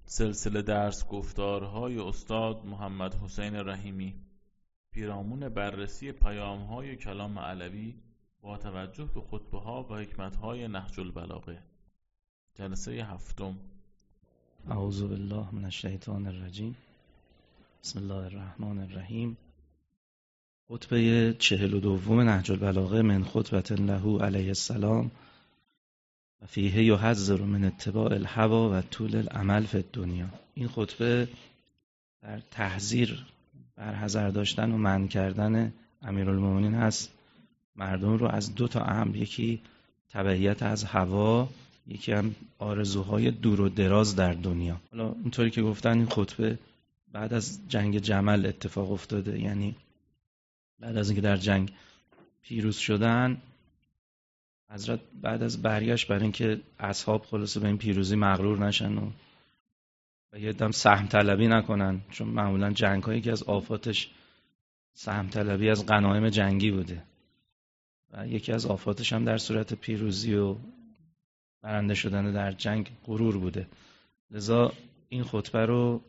سلسله درس گفتارهای استاد محمد حسین رحیمی پیرامون بررسی پیام‌های کلام علوی با توجه به خطبه‌ها و حکمت‌های نهج البلاغه. جلسه هفتم. اعوذ بالله من الشیطان الرجیم. بسم الله الرحمن الرحیم. خطبه 42 نهج البلاغه من خطبة له علیه السلام و فیه یحذر من اتباع الهوی و طول الامل فی الدنیا. این خطبه در تحذیر بر حذر داشتن و منع کردن امیرالمومنین هست مردم رو از دو تا امر، یکی تبعیت از هوا، یکی هم آرزوهای دور و دراز در دنیا. حالا اینطوری که گفتن این خطبه بعد از جنگ جمل اتفاق افتاده، یعنی بعد از اینکه در جنگ پیروز شدن حضرت بعد از برگشت برای اینکه اصحاب خلاصه به این پیروزی مغرور نشن و یه دم سهم طلبی نکنن، چون معمولا جنگ هایی که از آفاتش سهم طلبی از غنایم جنگی بوده و یکی از آفاتش هم در صورت پیروزی و برنده شدن در جنگ غرور بوده. لذا این خطبه رو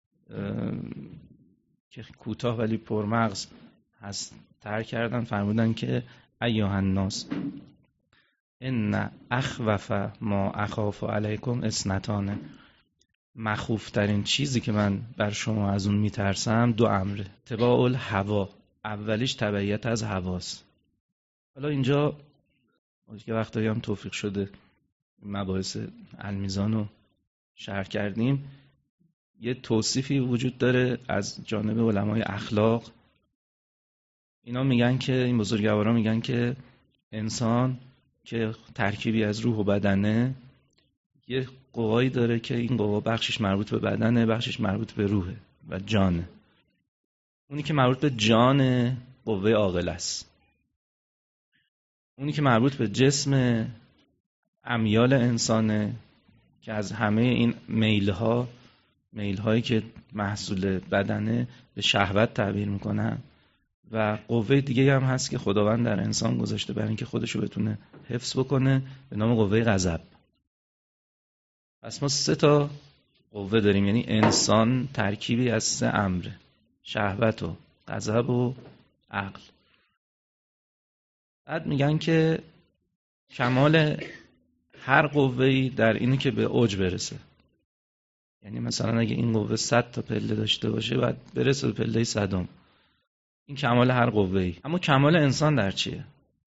که کوتاه ولی پرمغز هست ترک کردن، فرمودن که ایها الناس ان اخوف ما اخاف علیکم اثنتان. مخوف ترین چیزی که من بر شما از اون میترسم دو امره. اتباع الهوا، اولیش تبعیت از هواست. حالا اینجا که وقتایی هم توفیق شده مباحث المیزان رو شرح کردیم، یه توصیفی وجود داره از جانب علمای اخلاق. اینا میگن که این بزرگوارا میگن که انسان که ترکیبی از روح و بدنه، یه قوایی داره که این قوا بخشش مربوط به بدنه، بخشش مربوط به روحه و جانه. اونی که مربوط به جان قوه عاقل است، اونی که مربوط به جسم امیال انسانه که از همه این میل‌هایی که محصول بدنه به شهوت تعبیر میکنن، و قوه دیگه هم هست که خداوند در انسان گذاشته برای اینکه خودشو بتونه حفظ بکنه به نام قوه غضب. پس ما 3 تا قوه داریم، یعنی انسان ترکیبی از 3 امره: شهوت و غضب و عقل. بعد میگن که کمال هر قوه‌ای در اینه که به اوج برسه. یعنی مثلا اگه این قوه 100 تا پله داشته باشه باید برسه به پله 100م. این کمال هر قوه‌ای. اما کمال انسان در چیه؟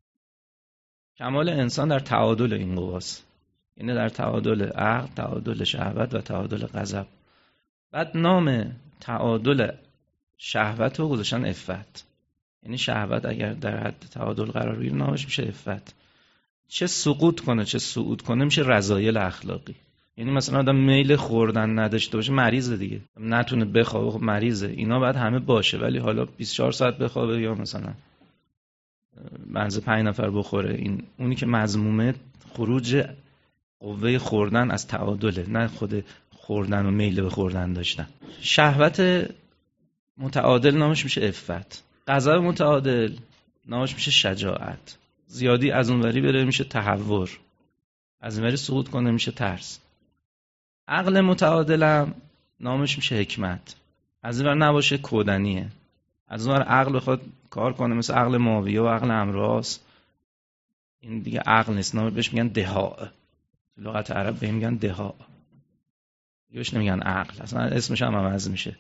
کمال انسان در تعادل این قواست، یعنی در تعادل عقل، تعادل شهوت و تعادل غضب. بعد نام تعادل شهوت رو گذاشتن عفت. یعنی شهوت اگر در حد تعادل قرار بگیره نامش میشه عفت. چه سقوط کنه چه صعود کنه میشه رذایل اخلاقی. یعنی مثلا آدم میل خوردن نداشته باشه مریضه دیگه، نتونه بخوابه، خب مریضه. اینا باید همه باشه، ولی حالا 24 ساعت بخوابه یا مثلا منځ 5 نفر بخوره، این اونی که مذمومه خروج قوه خوردن از تعادله، نه خود خوردن و میل به خوردن داشتن. شهوت متعادل نامش میشه عفت. غضب متعادل نامش میشه شجاعت. زیادی از اونوری بره میشه تهور، از اونوری سقوط کنه میشه ترس. عقل متعادلم نامش میشه حکمت. از اونور نباشه کودنیه، از اونور عقل بخواد کار کنه مثل عقل ماویه و عقل امراس، این دیگه عقل نیست، نام بهش میگن دهاء. لغت عرب بهم میگن دهاء، بهش نمیگن عقل، اصلا اسمش هم عوض میشه.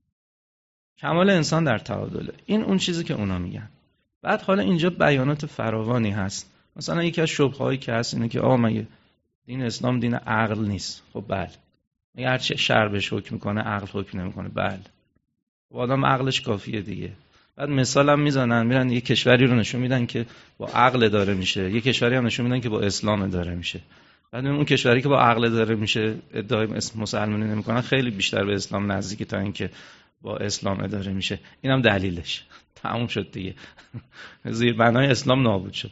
کمال انسان در تعادله. این اون چیزی که اونا میگن. بعد حالا اینجا بیانات فراوانی هست. مثلا یکی از شبههایی که هست اینه که مگه دین اسلام دین عقل نیست؟ خب بله. مگه هر چه شرع بهش حکم میکنه عقل حکم نمیکنه؟ بله. خب آدم عقلش کافیه دیگه. بعد مثال هم میزنن، میرن یه کشوری رو نشون میدن که با عقل داره میشه، یه کشوری هم نشون میدن که با اسلام داره میشه. بعد اون کشوری که با عقل داره میشه ادعای مسلمانی نمیکنن، خیلی بیشتر به اسلام نزدیکه تا اینکه با اسلام اداره میشه. اینم دلیلش. تموم شد دیگه. زیر بنای اسلام نابود شد.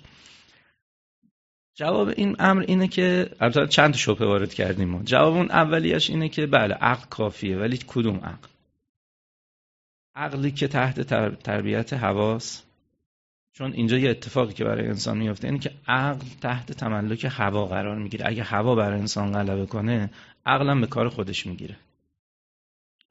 جواب این امر اینه که البته چند تا شبهه وارد کردیم ما. جواب اون اولیش اینه که بله عقل کافیه، ولی کدوم عقل؟ عقلی که تحت تربیت هواست. چون اینجا یه اتفاقی که برای انسان میفته اینه که عقل تحت تملک هوا قرار میگیره. اگه هوا برای انسان غلبه کنه، عقل هم به کار خودش میگیره.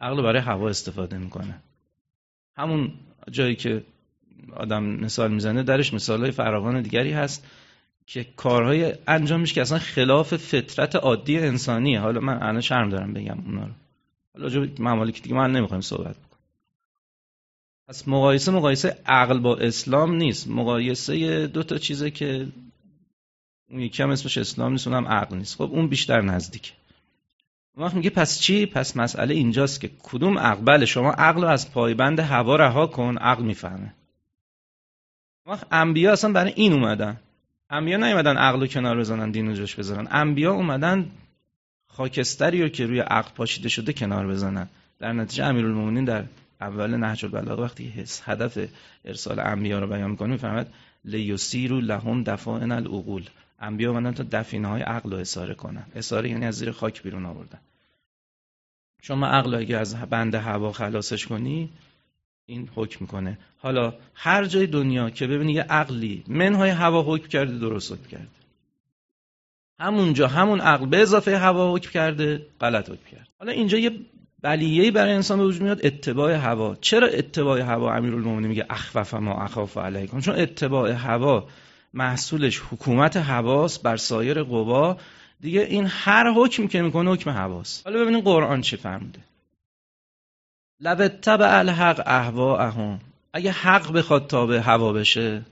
عقل برای هوا استفاده میکنه. همون جایی که آدم مثال میزنه درش مثالهای فراوان دیگری هست که کارهای انجام میشه که اصلا خلاف فطرت عادی انسانیه. حالا من الان شرم دارم بگم اونا رو، حالا راجع به ممالک دیگه من نمیخوایم صحبت بکنم. پس مقایسه عقل با اسلام نیست، مقایسه دو تا چیزه که اون یکی هم اسمش اسلام نیست، اونم عقل نیست. خب اون بیشتر نزدیکه. وقت میگه پس چی؟ پس مسئله اینجاست که کدوم عقل؟ بله شما عقل رو از پایبند هوا رها کن، عقل میفهمه. وقت انبیا اصلا برای این اومدن. انبیا نیومدن عقل رو کنار بزنن، دین رو جاش بذارن. انبیا اومدن خاکستری رو که روی عقل پاشیده شده کنار بزنن. در نتیجه امیرالمومنین در اول نهج البلاغه وقتی هدف ارسال انبیا رو بیان می‌کنه میفهمد لیسیروا لهم دفائن العقول. انبیا اومدن تا دفینه‌های عقل رو اساره کنن. اساره یعنی از زیر خاک بیرون آوردن. شما عقل اگه از بند هوا خلاصش کنی این حکم میکنه. حالا هر جای دنیا که ببینی یه عقلی منهای هوا حکم کرده درست حکم کرده، همونجا همون عقل به اضافه هوا حکم کرده غلط حکم کرده. حالا اینجا یه بلیه‌ای برای انسان به وجود میاد، اتباع هوا. چرا اتباع هوا؟ امیرالمومنین میگه اخوف ما اخاف علیکم، چون اتباع هوا محصولش حکومت هواست بر سایر قوا. دیگه این هر حکم که میکنه حکم هواست. حالا ببینید قرآن چی فرموده. لو اتبع الحق اهواءهم، اگه حق بخواد تابع هوا بشه،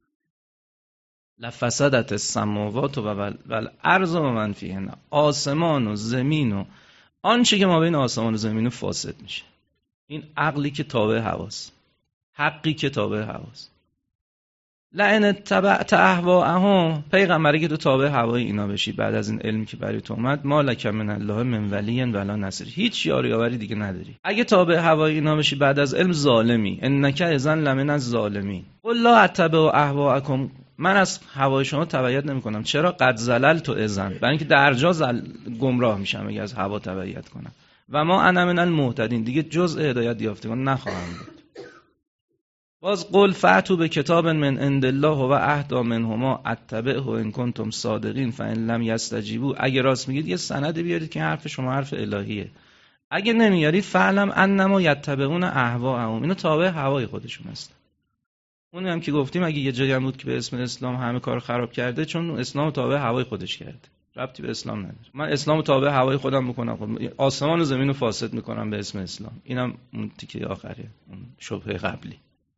لفسدت السماوات والارض و من فیهن، آسمان و زمین و آنچه که ما بین آسمان و زمین فاسد میشه. این عقلی که تابع هواست، حقی که تابع هواست. لئن اتبعت اهواءهم، پیغمبری که تو تابع هوای اینا بشی بعد از این علمی که برای تو اومد، ما لک من الله من ولی ولا نصیر، هیچ یاری یاوری دیگه نداری. اگه تابع هوای اینا بشی بعد از علم، ظالمی. انک اذا لمن الظالمین. قل لا اتبع اهواءکم، من از هوای شما تبعیت نمیکنم. چرا؟ قد زللت اذا، برای اینکه درجا گمراه میشم اگه از هوا تبعیت کنم. و ما انا من المهتدین، دیگه جزء هدایت یافتگان نخواهم بود. باز قل فأتوا بکتاب من عند الله و اهدی منهما اتبعه ان کنتم صادقین فان لم یستجیبوا، اگه راست میگید یه سند بیارید که حرف شما حرف الهیه. اگه نمیارید فعلم انما یتبعون اهواءهم، اینا تابع هوای خودشون هست. اونی هم که گفتیم اگه یه جایی هم بود که به اسم اسلام همه کار خراب کرده، چون اسلام تابع هوای خودش کرده، ربطی به اسلام نداره. من اسلام تابع هوای خودم بکنم، خب آسمان و زمین رو فاسد میکنم به اسم اسلام. اینم اون تیکه آخره، اون شبهه قبلی.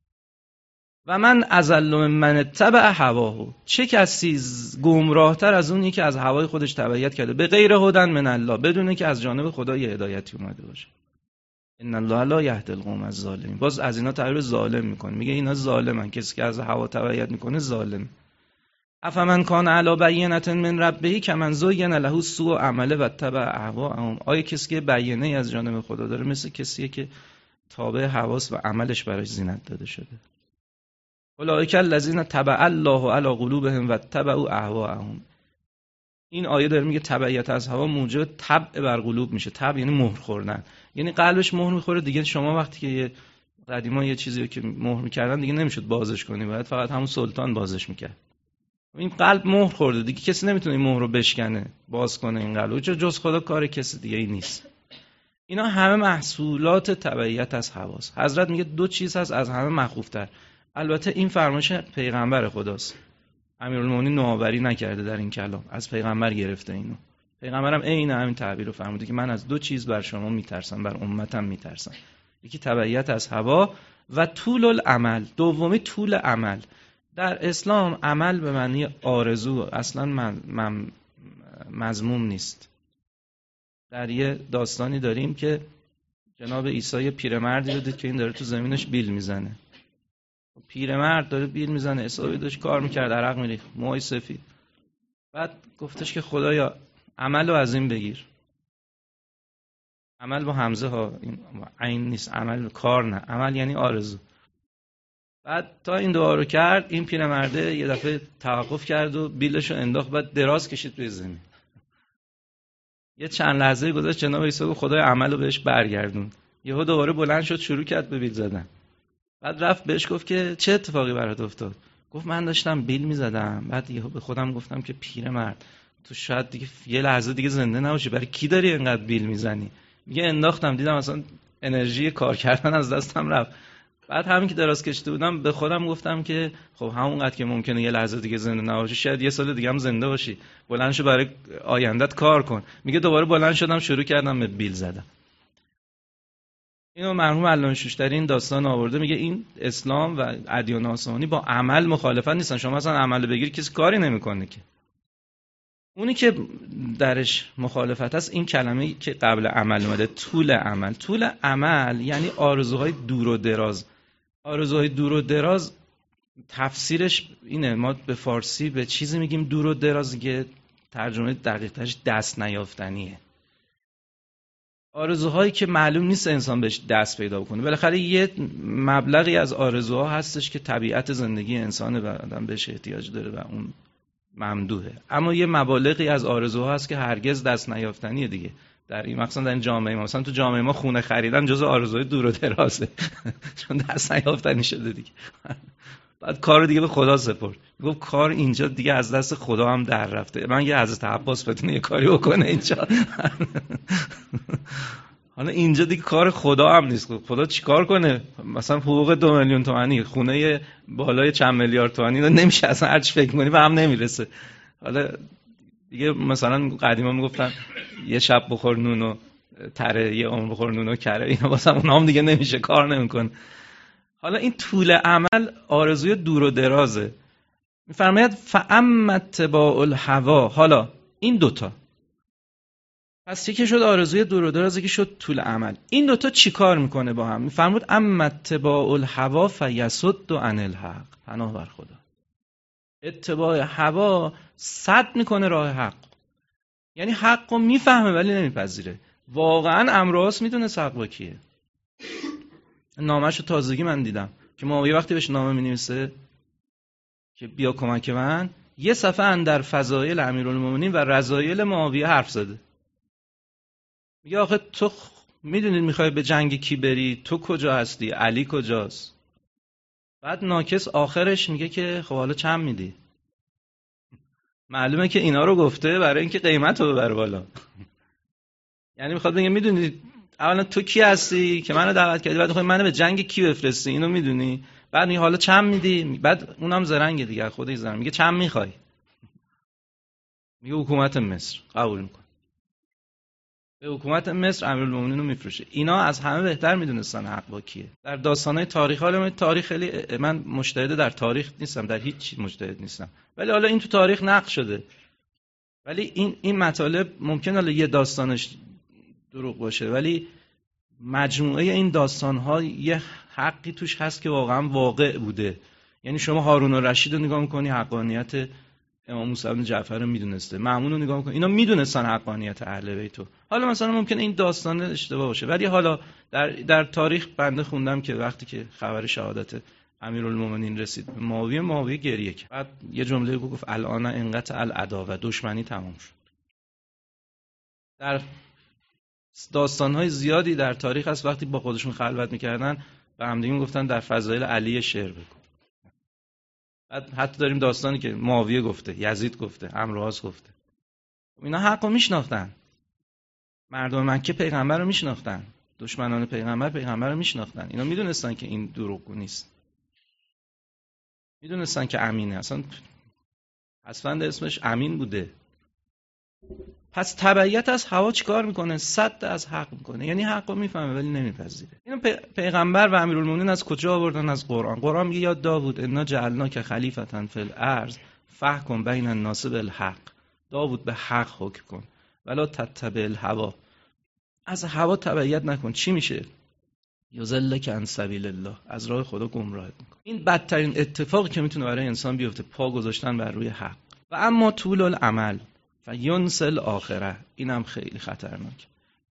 و من اضل من اتبع هواه، چه کسی گمراهتر از اونی که از هوای خودش تبعیت کرده، به غیر هدی من الله، بدونه که از جانب خدا یه هدایتی اومده باشه. ان الله لا یهدی القوم الظالمین، باز از اینا تعبیر ظالم میکنه، میگه اینا ظالمن، کسی که از هوا تبعیت میکنه ظالم. افمن کان علی بینة من ربه کمن زین له سوء عمله و اتبع اهواءهم، آیا کسی که بینه از جانب خدا داره مثل کسیه که تابع هواست و عملش براش زینت داده شده. اولئک الذین طبع الله علی قلوبهم واتبعوا اهواءهم. این آیه داره میگه تبعیت از هوا موجب طبع بر قلوب میشه. طبع یعنی مهر خوردن، یعنی قلبش مهر میخوره دیگه. شما وقتی که قدیما یه چیزی رو که مهر میکردن دیگه نمیشد بازش کنی، باید فقط همون سلطان بازش میکرد. این قلب مهر خورده دیگه، کسی نمیتونه این مهر رو بشکنه، باز کنه این قلب، جز خدا، کار کسی دیگه ای نیست. اینا همه محصولات تبعیت از هواست. حضرت میگه دو چیز هست از همه مخوفتر. البته این فرمایش پیغمبر خداست، امیرالمومنین نوآوری نکرده در این کلام، از پیغمبر گرفته اینو. پیغمبرم عین همین تعبیر رو فرموده که من از دو چیز بر شما میترسم، بر امتم میترسم. یکی تبعیت از هوا و طول العمل. دومی طول عمل. در اسلام عمل به معنی آرزو اصلا مذموم نیست. در یه داستانی داریم که جناب عیسی پیرمردی رو دید که این داره تو زمینش بیل میزنه. پیرمرد داره بیل میزنه، عیسی داشت کار میکرد، عرق میریخت، موهای سفید. بعد گفتش که خدایا عمل رو از این بگیر. عمل با همزه ها، این عین نیست، عمل کار نه، عمل یعنی آرزو. بعد تا این دعا رو کرد، این پیرمرده یه دفعه توقف کرد و بیلش رو انداخت، بعد دراز کشید توی زمین. یه چند لحظه گذشت، جناب عیسی گفت خدای عمل رو بهش برگردون. یهو دوباره بلند شد شروع کرد به بیل زدن. بعد رفت بهش گفت که چه اتفاقی برات افتاد؟ گفت من داشتم بیل میزدم، بعد یهو به خودم گفتم که پیرمرد تو شاید دیگه یه لحظه دیگه زنده نباشی، برای کی داری اینقدر بیل میزنی؟ میگه انداختم، دیدم اصلا انرژی کار کردن از دستم رفت. بعد همین که دراز کشیده بودم به خودم گفتم که خب همونقدر که ممکنه یه لحظه دیگه زنده نباشی شاید یه سال دیگه هم زنده باشی، بلند شو برای آیندت کار کن. میگه دوباره بلند شدم شروع کردم به بیل زدن. اینو مرحوم علامه شوشتری این داستان آورده، میگه این اسلام و ادیان آسمانی با عمل مخالفت نیستن. شما مثلا عمل بگیر کسی کاری نمیکنه که. اونی که درش مخالفت هست این کلمه‌ای که قبل عمل اومده، طول عمل. طول عمل یعنی آرزوهای دور و دراز. آرزوهای دور و دراز تفسیرش اینه، ما به فارسی به چیزی میگیم دور و دراز که ترجمه دقیق‌ترش دست نیافتنیه. آرزوهایی که معلوم نیست انسان بهش دست پیدا کنه. بالاخره یه مبلغی از آرزوها هستش که طبیعت زندگی انسانه و آدم بهش احتیاج داره و اون ممدوحه. اما یه مبالغی از آرزوها هست که هرگز دست نیافتنیه دیگه. در این مثلا در این جامعه ما، مثلا تو جامعه ما خونه خریدن جزو آرزوهای دور و درازه چون دست نیافتنی شده دیگه. بعد کارو دیگه به خدا سپرد. گفت کار اینجا دیگه از دست خدا هم در رفته. من یه حضرت عباس بتونه یه کاری بکنه اینجا. حالا اینجا دیگه کار خدا هم نیست. خدا چیکار کنه؟ مثلا حقوق 2 میلیون تومانی، خونه بالای چند میلیارد تومانی نمیشه اصلا هر چی فکر کنی به هم نمیرسه. حالا دیگه مثلا قدیما میگفتن یه شب بخور نونو تره، یه عمر بخور نونو کره. اینا واسه اونها هم دیگه نمیشه، کار نمیکنه. حالا این طول عمل آرزوی دور و درازه. میفرماید فاما اتباع الهوا. حالا این دوتا، پس یکی شد آرزوی دور و دراز، یکی شد طول عمل. این دوتا چی کار میکنه با هم؟ میفرمود اما اتباع الهوا فیصد عن الحق. پناه بر خدا. اتباع هوا سد میکنه راه حق. یعنی حق رو میفهمه ولی نمیپذیره. واقعا امراض میدونه حق با کیه. نامه‌شو تازگی من دیدم که معاویه وقتی بهش نامه می‌نویسه که بیا کمک من، یه صفحه اندر فضایل امیرالمومنین و رذایل معاویه حرف زده. میگه آخه تو میدونید میخوای به جنگ کی بری؟ تو کجا هستی؟ علی کجاست؟ بعد ناکس آخرش میگه که خب حالا چند میدی؟ معلومه که اینا رو گفته برای اینکه قیمت رو ببره بالا. یعنی میخواد بگه میدونید اولا تو کی هستی که منو دعوت کردی، بعد میخوای منو به جنگ کی بفرستی؟ اینو میدونی؟ بعد میگه حالا چند میدی؟ بعد اونم زرنگه دیگه، خودش زرنگ. میگه چند میخوای؟ میگه حکومت مصر. قبول میکنه. به حکومت مصر امیرالمومنین رو میفروشه. اینا از همه بهتر میدونستن حق با کیه. در داستانهای تاریخ، حالا تاریخ خیلی، من مجتهد در تاریخ نیستم، در هیچ چیز مجتهد نیستم، ولی حالا این تو تاریخ نقش شده. ولی این مطالب ممکن حالا یه داستانش دروغ باشه، ولی مجموعه این داستان‌ها یه حقی توش هست که واقعا واقع بوده. یعنی شما هارون الرشید رو نگاه می‌کنی حقانیت امام موسی بن جعفر رو میدونسته، مأمون رو نگاه می‌کنی اینا میدونستن حقانیت اهل بیت. حالا مثلا ممکنه این داستان اشتباه باشه، ولی حالا در تاریخ بنده خوندم که وقتی که خبر شهادت امیرالمومنین رسید به معاویه گریه کرد. بعد یه جمله گفت الان انقطع العداوه، دشمنی تمام شد. در داستان‌های زیادی در تاریخ هست وقتی با خودشون خلوت می‌کردن و همدیگه میگفتن در فضایل علی شعر بگو. بعد حتی داریم داستانی که معاویه گفته، یزید گفته، عمروآز گفته. اینا حقو میشناختن. مردم مکه پیغمبر رو میشناختن. دشمنان پیغمبر رو میشناختن. اینا میدونستن که این دروغگو نیست. میدونستن که امینه. اصلا اسفند اسمش امین بوده. پس تبعیت از هوا چیکار میکنه؟ صد از حق میکنه. یعنی حق رو میفهمه ولی نمیپذیره. اینو پیغمبر و امیرالمومنین از کجا آوردن؟ از قرآن. قرآن میگه یا داوود انا جعلناک خلیفة فی الارض فاحکم بین الناس بالحق. داوود به حق حکم کن ولا تتبع الهوا. از هوا تبعیت نکن. چی میشه؟ یضلک عن سبیل الله. از راه خدا گمراهت میکنه. این بدترین اتفاقی که میتونه برای انسان بیفته، پا گذاشتن بر روی حق. و اما طول العمل فینسل آخره. اینم خیلی خطرناک.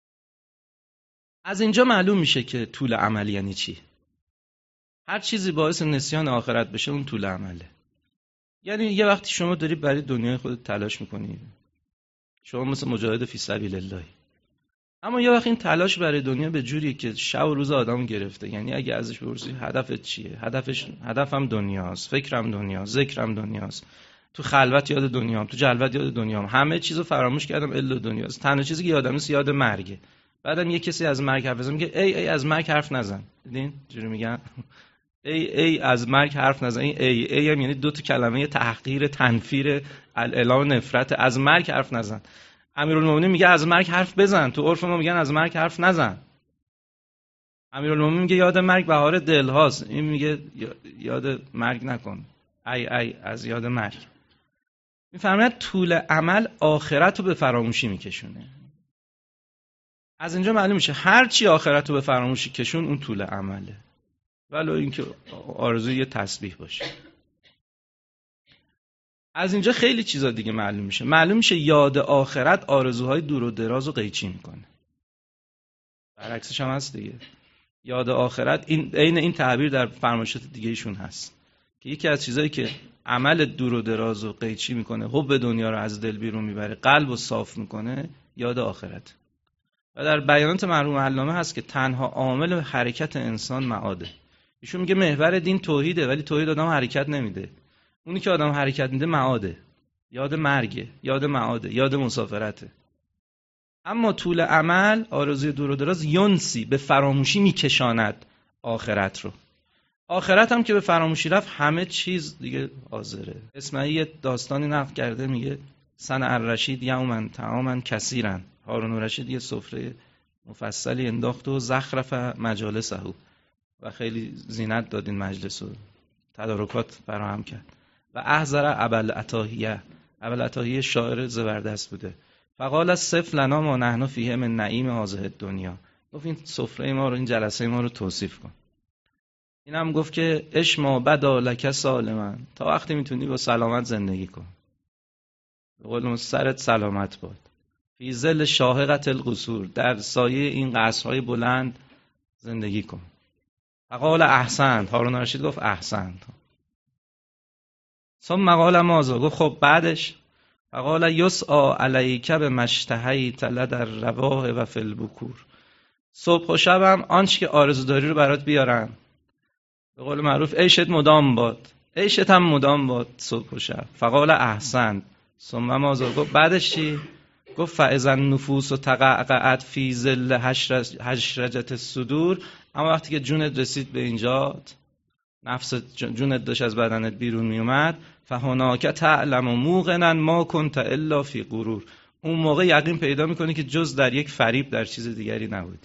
از اینجا معلوم میشه که طول عمل یعنی چی. هر چیزی باعث نسیان آخرت بشه اون طول عمله. یعنی یه وقتی شما داری برای دنیای خودت تلاش میکنی، شما مثل مجاهد فی سبیل الله، اما یه وقت این تلاش برای دنیا به جوریه که شب و روز آدمو گرفته. یعنی اگه ازش بپرسی هدفت چیه؟ هدفم دنیاست، فکرم دنیاست، ذکرم دنیاست، تو خلوت یاد دنیام، تو جلوت یاد دنیام، همه چیزو فراموش کردم الا دنیاست. تنها چیزی که یادم نیست یاد مرگه. بعدم یه کسی از مرگ حرف بزنه میگه ای از مرگ حرف نزن. دیدین چجوری میگن؟ ای از مرگ حرف نزن. این ای هم یعنی دو تا کلمه تحقیر، تنفیر، اعلام نفرت. از مرگ حرف نزن. امیرالمومنین میگه از مرگ حرف بزن. تو عرف ما میگن از مرگ حرف نزن. امیرالمومنین میگه یاد مرگ بهار دل هاست. این میگه یاد مرگ نکن. ای از یاد مرگ. میفرماید طول امل آخرت رو به فراموشی میکشونه. از اینجا معلوم میشه هر چی آخرت رو به فراموشی کشون اون طول امله. ولو اینکه آرزوی یه تسبیح باشه. از اینجا خیلی چیزا دیگه معلوم میشه یاد آخرت آرزوهای دور و دراز رو قیچی میکنه. برعکسش هم هست دیگه. یاد آخرت عین این تعبیر در فرمایشات دیگه ایشون هست که یکی از چیزایی که عمل دور و دراز رو قیچی میکنه، حب دنیا رو از دل بیرون میبره، قلب رو صاف میکنه، یاد آخرت. و در بیانات مرحوم علامه هست که تنها عامل حرکت انسان معاده. ایشون میگه محور دین توحیده، ولی توحید آدم حرکت نمیده. اونی که آدم حرکت میده معاده، یاد مرگه، یاد معاده، یاد مسافرته. اما طول عمل، آرزوی دور و دراز، ینسی به فراموشی میکشاند آخرت رو. آخرت هم که به فراموشی رفت همه چیز دیگه حاضره. اسماعیل یه داستانی نقل کرده، میگه سن الرشید یومن طعاما کثیرا. هارون الرشید یه سفره مفصلی انداخت و زخرف مجالسه و خیلی زینت داد این مجلس رو، تدارکات فراهم کرد. و احضر ابوالعتاهیه. ابوالعتاهیه شاعر زبردست بوده. فقال صف لنا ما نحن فیه من نعیم هذه الدنیا. گفت این سفره ما رو، این جلسه ما رو توصیف کن. این هم گفت که اش ما بدا لک سالما، تا وقتی میتونی با سلامت زندگی کن. به قول سرت سلامت باد. فی ظل شاهقة القصور، در سایه این قصرهای بلند زندگی کن. فقال احسنت. هارون الرشید گفت احسنت. ثم قال ماذا؟ گفت خب بعدش؟ فقال یسعی علیک بمشتهیت لدى الرواح و فی البکور. صبح و شبم آنچه که آرزو داری رو برات بیارن. به قول معروف عیشت مدام باد. عیشت هم مدام باد صبح و شب. فقال احسنت. ثم ماذا؟ گفت بعدش چی؟ گفت فاذا النفوس تقعقعت فی ظل حشرجة الصدور. اما وقتی که جونت رسید به اینجات، نفس جونت داشت از بدنت بیرون می اومد، فهناک تعلم موقنا ما کنت الا فی غرور. اون موقع یقین پیدا میکنی که جز در یک فریب در چیز دیگری نبودی.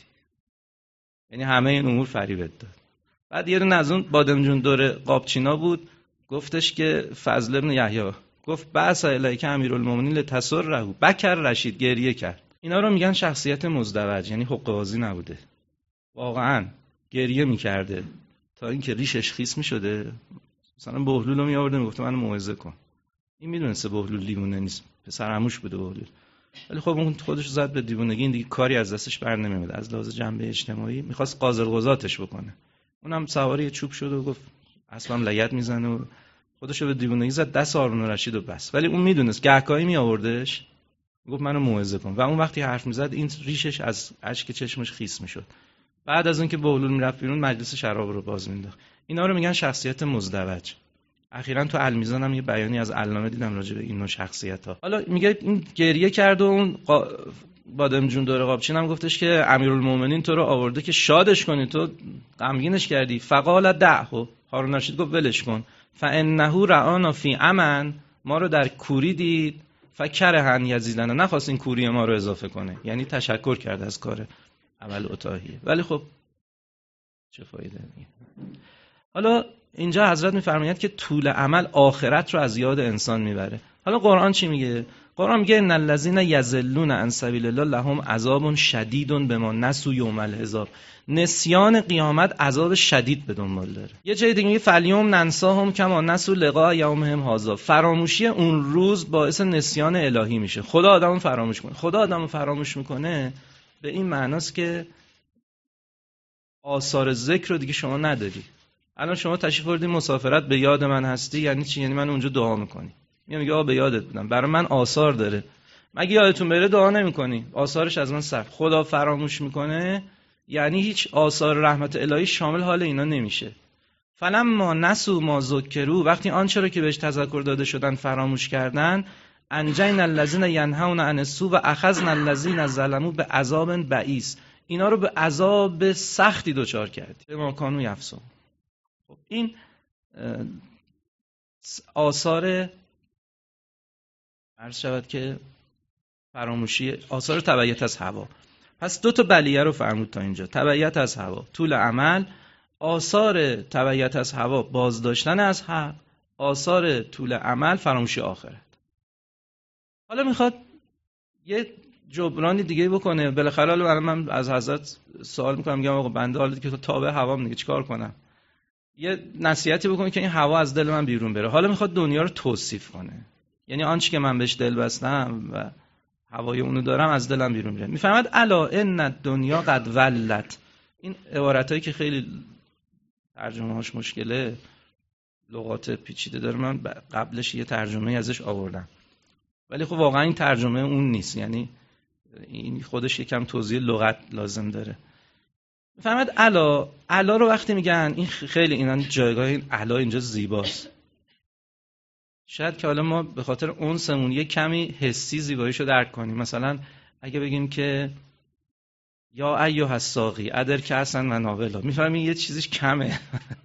یعنی همه این امور فریبت داد. بعد یه دونه از اون بادمجون دور قابچینا بود، گفتش که فضل ابن یحیی گفت بعث الیک امیرالمومنین لتسره. بکر رشید گریه کرد. اینا رو میگن شخصیت مزدوج، یعنی حقه بازی نبوده. واقعا گریه میکرده تا اینکه ریشش خیس میشده. مثلا بهلول رو میآورده میگفت منو موعظه کن. این میدونسته بهلول دیوونه نیست، پسر عموش بوده بهلول، ولی خب اون خودش زد به دیوونگی. این دیگه کاری از دستش بر نمیاد. از لحاظ جنبه اجتماعی میخواست قاذل قضاتش بکنه. اونم سواری چوب شد و گفت اصلا لگد میزنه و خودشو به دیوونگی زد دست هارون الرشید و بس. ولی اون میدونست گهگاهی میآوردش گفت منو موعظه کن، و اون وقتی حرف میزد این ریشش از اشک چشمش خیس میشد. بعد از اینکه بهلول میرفت بیرون مجلس شراب رو باز مینداخت. اینا رو میگن شخصیت مزدوج. اخیراً تو المیزان هم یه بیانی از علامه دیدم راجع به این نوع شخصیت‌ها. حالا میگه این گریه کرد و اون بادمجون دور قابچین هم گفتش که امیرالمومنین تو رو آورده که شادش کنی، تو غمگینش کردی. فقال دعه. هارون الرشید گفت ولش کن. فانه رآنا فی امن، ما رو در کوری دید. فکرهن یزیدنا، نخواست این کوری ما رو اضافه کنه، یعنی تشکر کرد از کار اول اتاهیه. ولی خب چه فایده دیگه. حالا اینجا حضرت میفرماید که طول عمل آخرت رو از یاد انسان میبره. حالا قرآن چی میگه؟ قرآن میگه ان الذين یضلون عن سبیل الله لهم عذاب شدید بما نسوا یوم الحساب. نسیان قیامت عذاب شدید به دنبال داره. یه جای دیگه میگه فالیوم ننساهم کما نسوا لقاء یومهم هذا. فراموشی اون روز باعث نسیان الهی میشه. خدا آدمو فراموش کنه. خدا آدمو فراموش میکنه به این معناست که آثار ذکر رو دیگه شما نداری. الان شما تشریف آوردی مسافرت، به یاد من هستی یعنی چی؟ یعنی من اونجا دعا میکنی. میگه آقا به یادت بودم، برای من آثار داره. مگه یادتون بره دعا نمیکنی؟ آثارش از من صرف. خدا فراموش میکنه یعنی هیچ آثار رحمت الهی شامل حال اینا نمیشه. فلما نسوا ما ذکروا، وقتی آنچه را که بهش تذکر داده شدن فراموش کردن، انجینا الذین ینهون عن السوء و اخذنا الذین ظلموا بعذاب بئیس، اینا رو به عذاب سختی دچار کردی. به ما کانو یفسون. خب این آثار عرض شود که فراموشی آثار تبعیت از هوا. پس 2 تا بلیه رو فرمود تا اینجا. تبعیت از هوا، طول عمل، آثار تبعیت از هوا بازداشتن از حق، آثار طول عمل فراموشی آخرت. حالا میخواد یه جبرانی دیگه بکنه. بالاخره حالا من از حضرت سوال میکنم، میگم آقا بنده حالا که تو تابع هوام دیگه چیکار کنم؟ یه نصیحتی بکنه که این هوا از دل من بیرون بره. حالا میخواد دنیا رو توصیف کنه، یعنی آنچه که من بهش دل بستم و هوای اونو دارم از دلم بیرون میره. میفهمد الا ان الدنیا قد ولت. این عبارتایی که خیلی ترجمه‌هاش مشکله، لغات پیچیده داره، من قبلش یه ترجمه ازش آوردم، ولی خب واقعا این ترجمه اون نیست، یعنی این خودش یکم توضیح لغت لازم داره. میفهمد الا رو وقتی میگن این خیلی اینا جایگاه این الا اینجا زیباست. شاید که حالا ما به خاطر اونسمون یه کمی حسی زیباییشو درک کنیم. مثلا اگه بگیم که یا ایها الساقی ادر کأسا و ناولا، میفهمیم یه چیزیش کمه.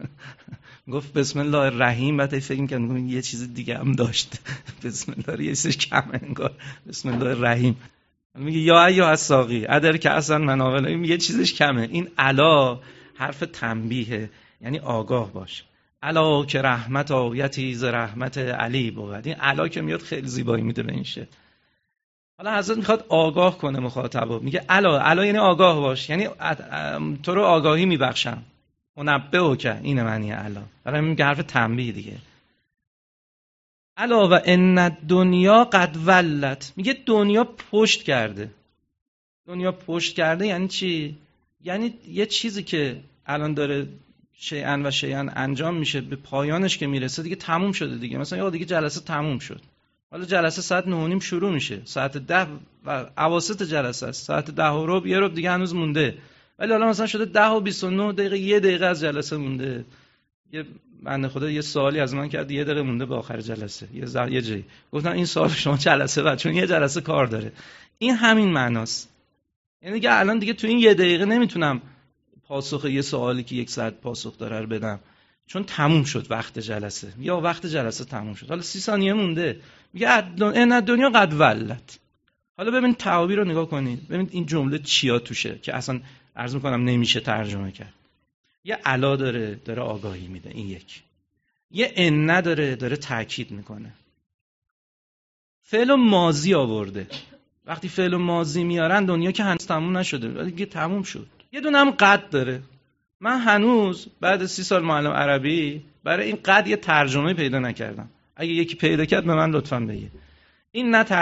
گفت بسم الله الرحیم، بعد فکر می‌کنم یه چیز دیگه هم داشت. بسم الله یه چیزش کمه انگار. بسم الله الرحیم میگه یا ایها الساقی ادر کأسا و ناولا، این یه چیزش کمه. این الا حرف تنبیه، یعنی آگاه باش. الا که رحمت آیتی ز رحمت علی بود. این الا که میاد خیلی زیبایی میده به این شعر. حالا حضرت میخواد آگاه کنه مخاطبو، میگه الا یعنی آگاه باش، یعنی تو رو آگاهی میبخشم. منبهو که این معنی الا، برای میگه حرف تنبیه دیگه. الا و ان الدنیا قد ولت، میگه دنیا پشت کرده. دنیا پشت کرده یعنی چی؟ یعنی یه چیزی که الان داره شیئا و شیئا انجام میشه، به پایانش که میرسه دیگه تموم شده دیگه. مثلا یا دیگه جلسه تموم شد، حالا جلسه ساعت 9:30 شروع میشه، ساعت 10 و اواسط جلسه است، ساعت 10 و ربع، یه ربع دیگه هنوز مونده، ولی حالا مثلا شده 10 و 29 دقیقه، یه دقیقه از جلسه مونده. یه بنده خدا یه سوالی از من کرد، یه دقیقه مونده به آخر جلسه، یه جایی گفتم این سوال شما جلسه بعد، چون یه جلسه کار داره. این همین معناست. یعنی دیگه الان دیگه تو این یه دقیقه نمیتونم پاسخ یه سوالی که 1 ساعت پاسخ داره رو بدم، چون تموم شد وقت جلسه، یا وقت جلسه تموم شد، حالا 30 ثانیه مونده. میگه ان الدنیا قد ولت. حالا ببین تعابیر رو نگاه کنید، ببین این جمله چیا توشه که اصلا عرض میکنم نمیشه ترجمه کرد. یه الا داره آگاهی میده، این یک. یه ان داره تاکید میکنه. فعل ماضی آورده. وقتی فعل ماضی میارن دنیا که هنوز تموم نشده، ولی دیگه تموم شد. یه دونه هم قد داره. من هنوز بعد 30 سال معلم عربی برای این قد یه ترجمه پیدا نکردم. اگه یکی پیدا کرد به من لطفاً بگه. این نه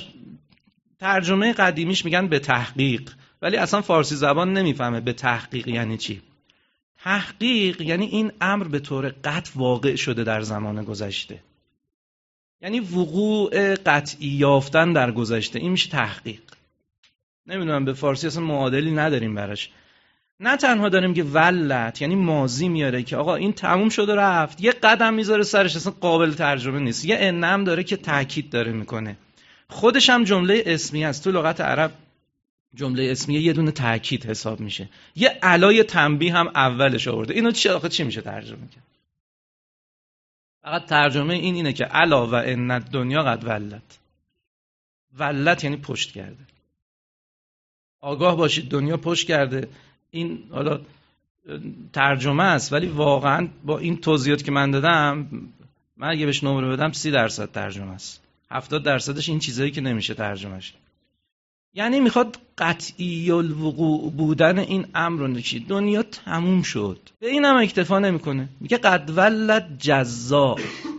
ترجمه قدیمیش میگن به تحقیق، ولی اصلا فارسی زبان نمیفهمه به تحقیق یعنی چی. تحقیق یعنی این امر به طور قطع واقع شده در زمان گذشته، یعنی وقوع قطعی یافتن در گذشته، این میشه تحقیق. نمیدونم به فارسی اصلا معادلی نداریم براش. نه تنها داریم که ولت یعنی ماضی میاره که آقا این تموم شده رفت، یه قدم میذاره سرش، اصلا قابل ترجمه نیست. یه انم داره که تاکید داره میکنه. خودش هم جمله اسمی است. تو لغت عرب جمله اسمیه یه دونه تاکید حساب میشه. یه علای تنبیه هم اولش آورده. اینو چی میشه ترجمه کرد؟ فقط ترجمه اینه که الا و ان الدنیا قد ولت. ولت یعنی پشت کرده. آگاه باشید دنیا پشت کرده. این حالا ترجمه است، ولی واقعا با این توضیحات که من دادم، من اگه بهش نمره بدم 30% ترجمه است. 70%ش این چیزایی که نمیشه ترجمهش. یعنی میخواد قطعی الوقوع بودن این امر رو نشید. دنیا تموم شد. به این هم اکتفا نمیکنه. میگه قد ولت جزا.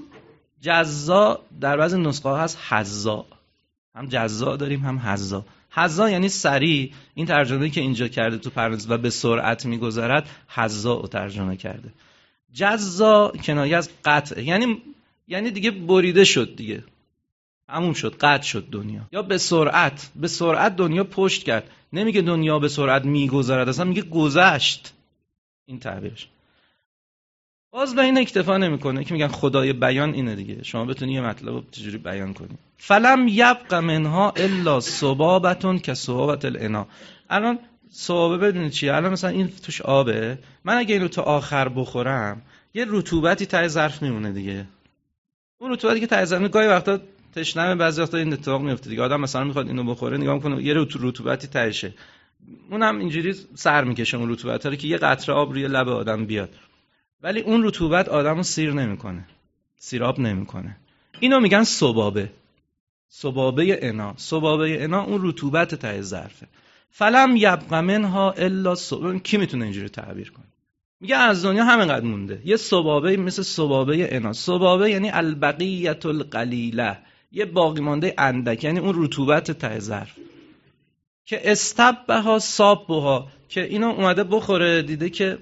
جزا در بعضی نسخه ها هست حزا. هم جزا داریم هم حزا. حزا یعنی سریع. این ترجمه‌ای که اینجا کرده تو پرانتز و به سرعت میگذرد، حزا رو ترجمه کرده. جزا کنایه از قطع، یعنی دیگه بریده شد، دیگه تموم شد، قطع شد دنیا. یا به سرعت دنیا پشت کرد. نمیگه دنیا به سرعت میگذرد، اصلا میگه گذشت. این تعبیرش. باز به این اکتفا نمیکنه که میگن خدای بیان اینه دیگه، شما بتونی یه مطلب رو چجوری بیان کنی. فلم یبق منها الا صبابتون که صبابت العنا. الان صبابه بدونید چیه؟ الان مثلا این توش آبه، من اگه اینو تا آخر بخورم یه رطوبتی ته ظرف میمونه دیگه. اون رطوبتی که ته ظرف، گاهی وقتا تشنمه، بعضی وقتا این اتفاق میفته دیگه، آدم مثلا میخواد اینو بخوره، نگاه میکنه یه رطوبتی تهشه، اونم اینجوری سر میکشه اون رطوبت رو که یه قطره آب روی لب آدم بیاد، ولی اون رطوبت آدمو سیر نمیکنه، سیراب نمیکنه. اینو میگن صبابه. صبابه انا. صبابه انا اون رطوبت ته ظرفه. فلم یبق منها الا صبابه. کی میتونه اینجوری تعبیر کنه؟ میگه از دنیا همینقدر مونده، یه صبابه مثل صبابه انا. صبابه یعنی البقیة القلیله، یه باقی مانده اندک، یعنی اون رطوبت ته ظرف که استبها صابها، که اینو اومده بخوره دیده که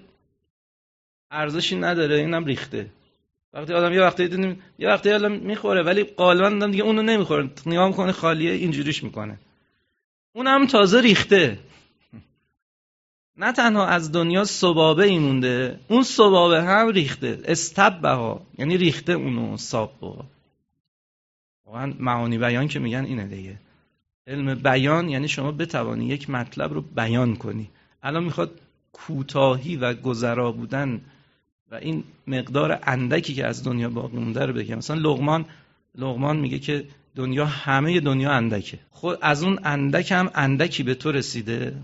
ارزشی نداره، اینم ریخته. وقتی آدم یه وقتی آدم میخوره ولی غالبا آدم دیگه اونو نمیخوره، نگاه میکنه خالیه، اینجوریش میکنه، اونم تازه ریخته. نه تنها از دنیا صبابه ای مونده، اون صبابه هم ریخته. استبها یعنی ریخته اونو، صابها. واقعا معانی بیان که میگن اینه دیگه. علم بیان یعنی شما بتوانی یک مطلب رو بیان کنی. الان میخواد کوتاهی و گذرا بودن و این مقدار اندکی که از دنیا باقی مونده رو بگم. مثلا لقمان میگه که دنیا، همه دنیا اندکه. خود از اون اندک هم اندکی به تو رسیده،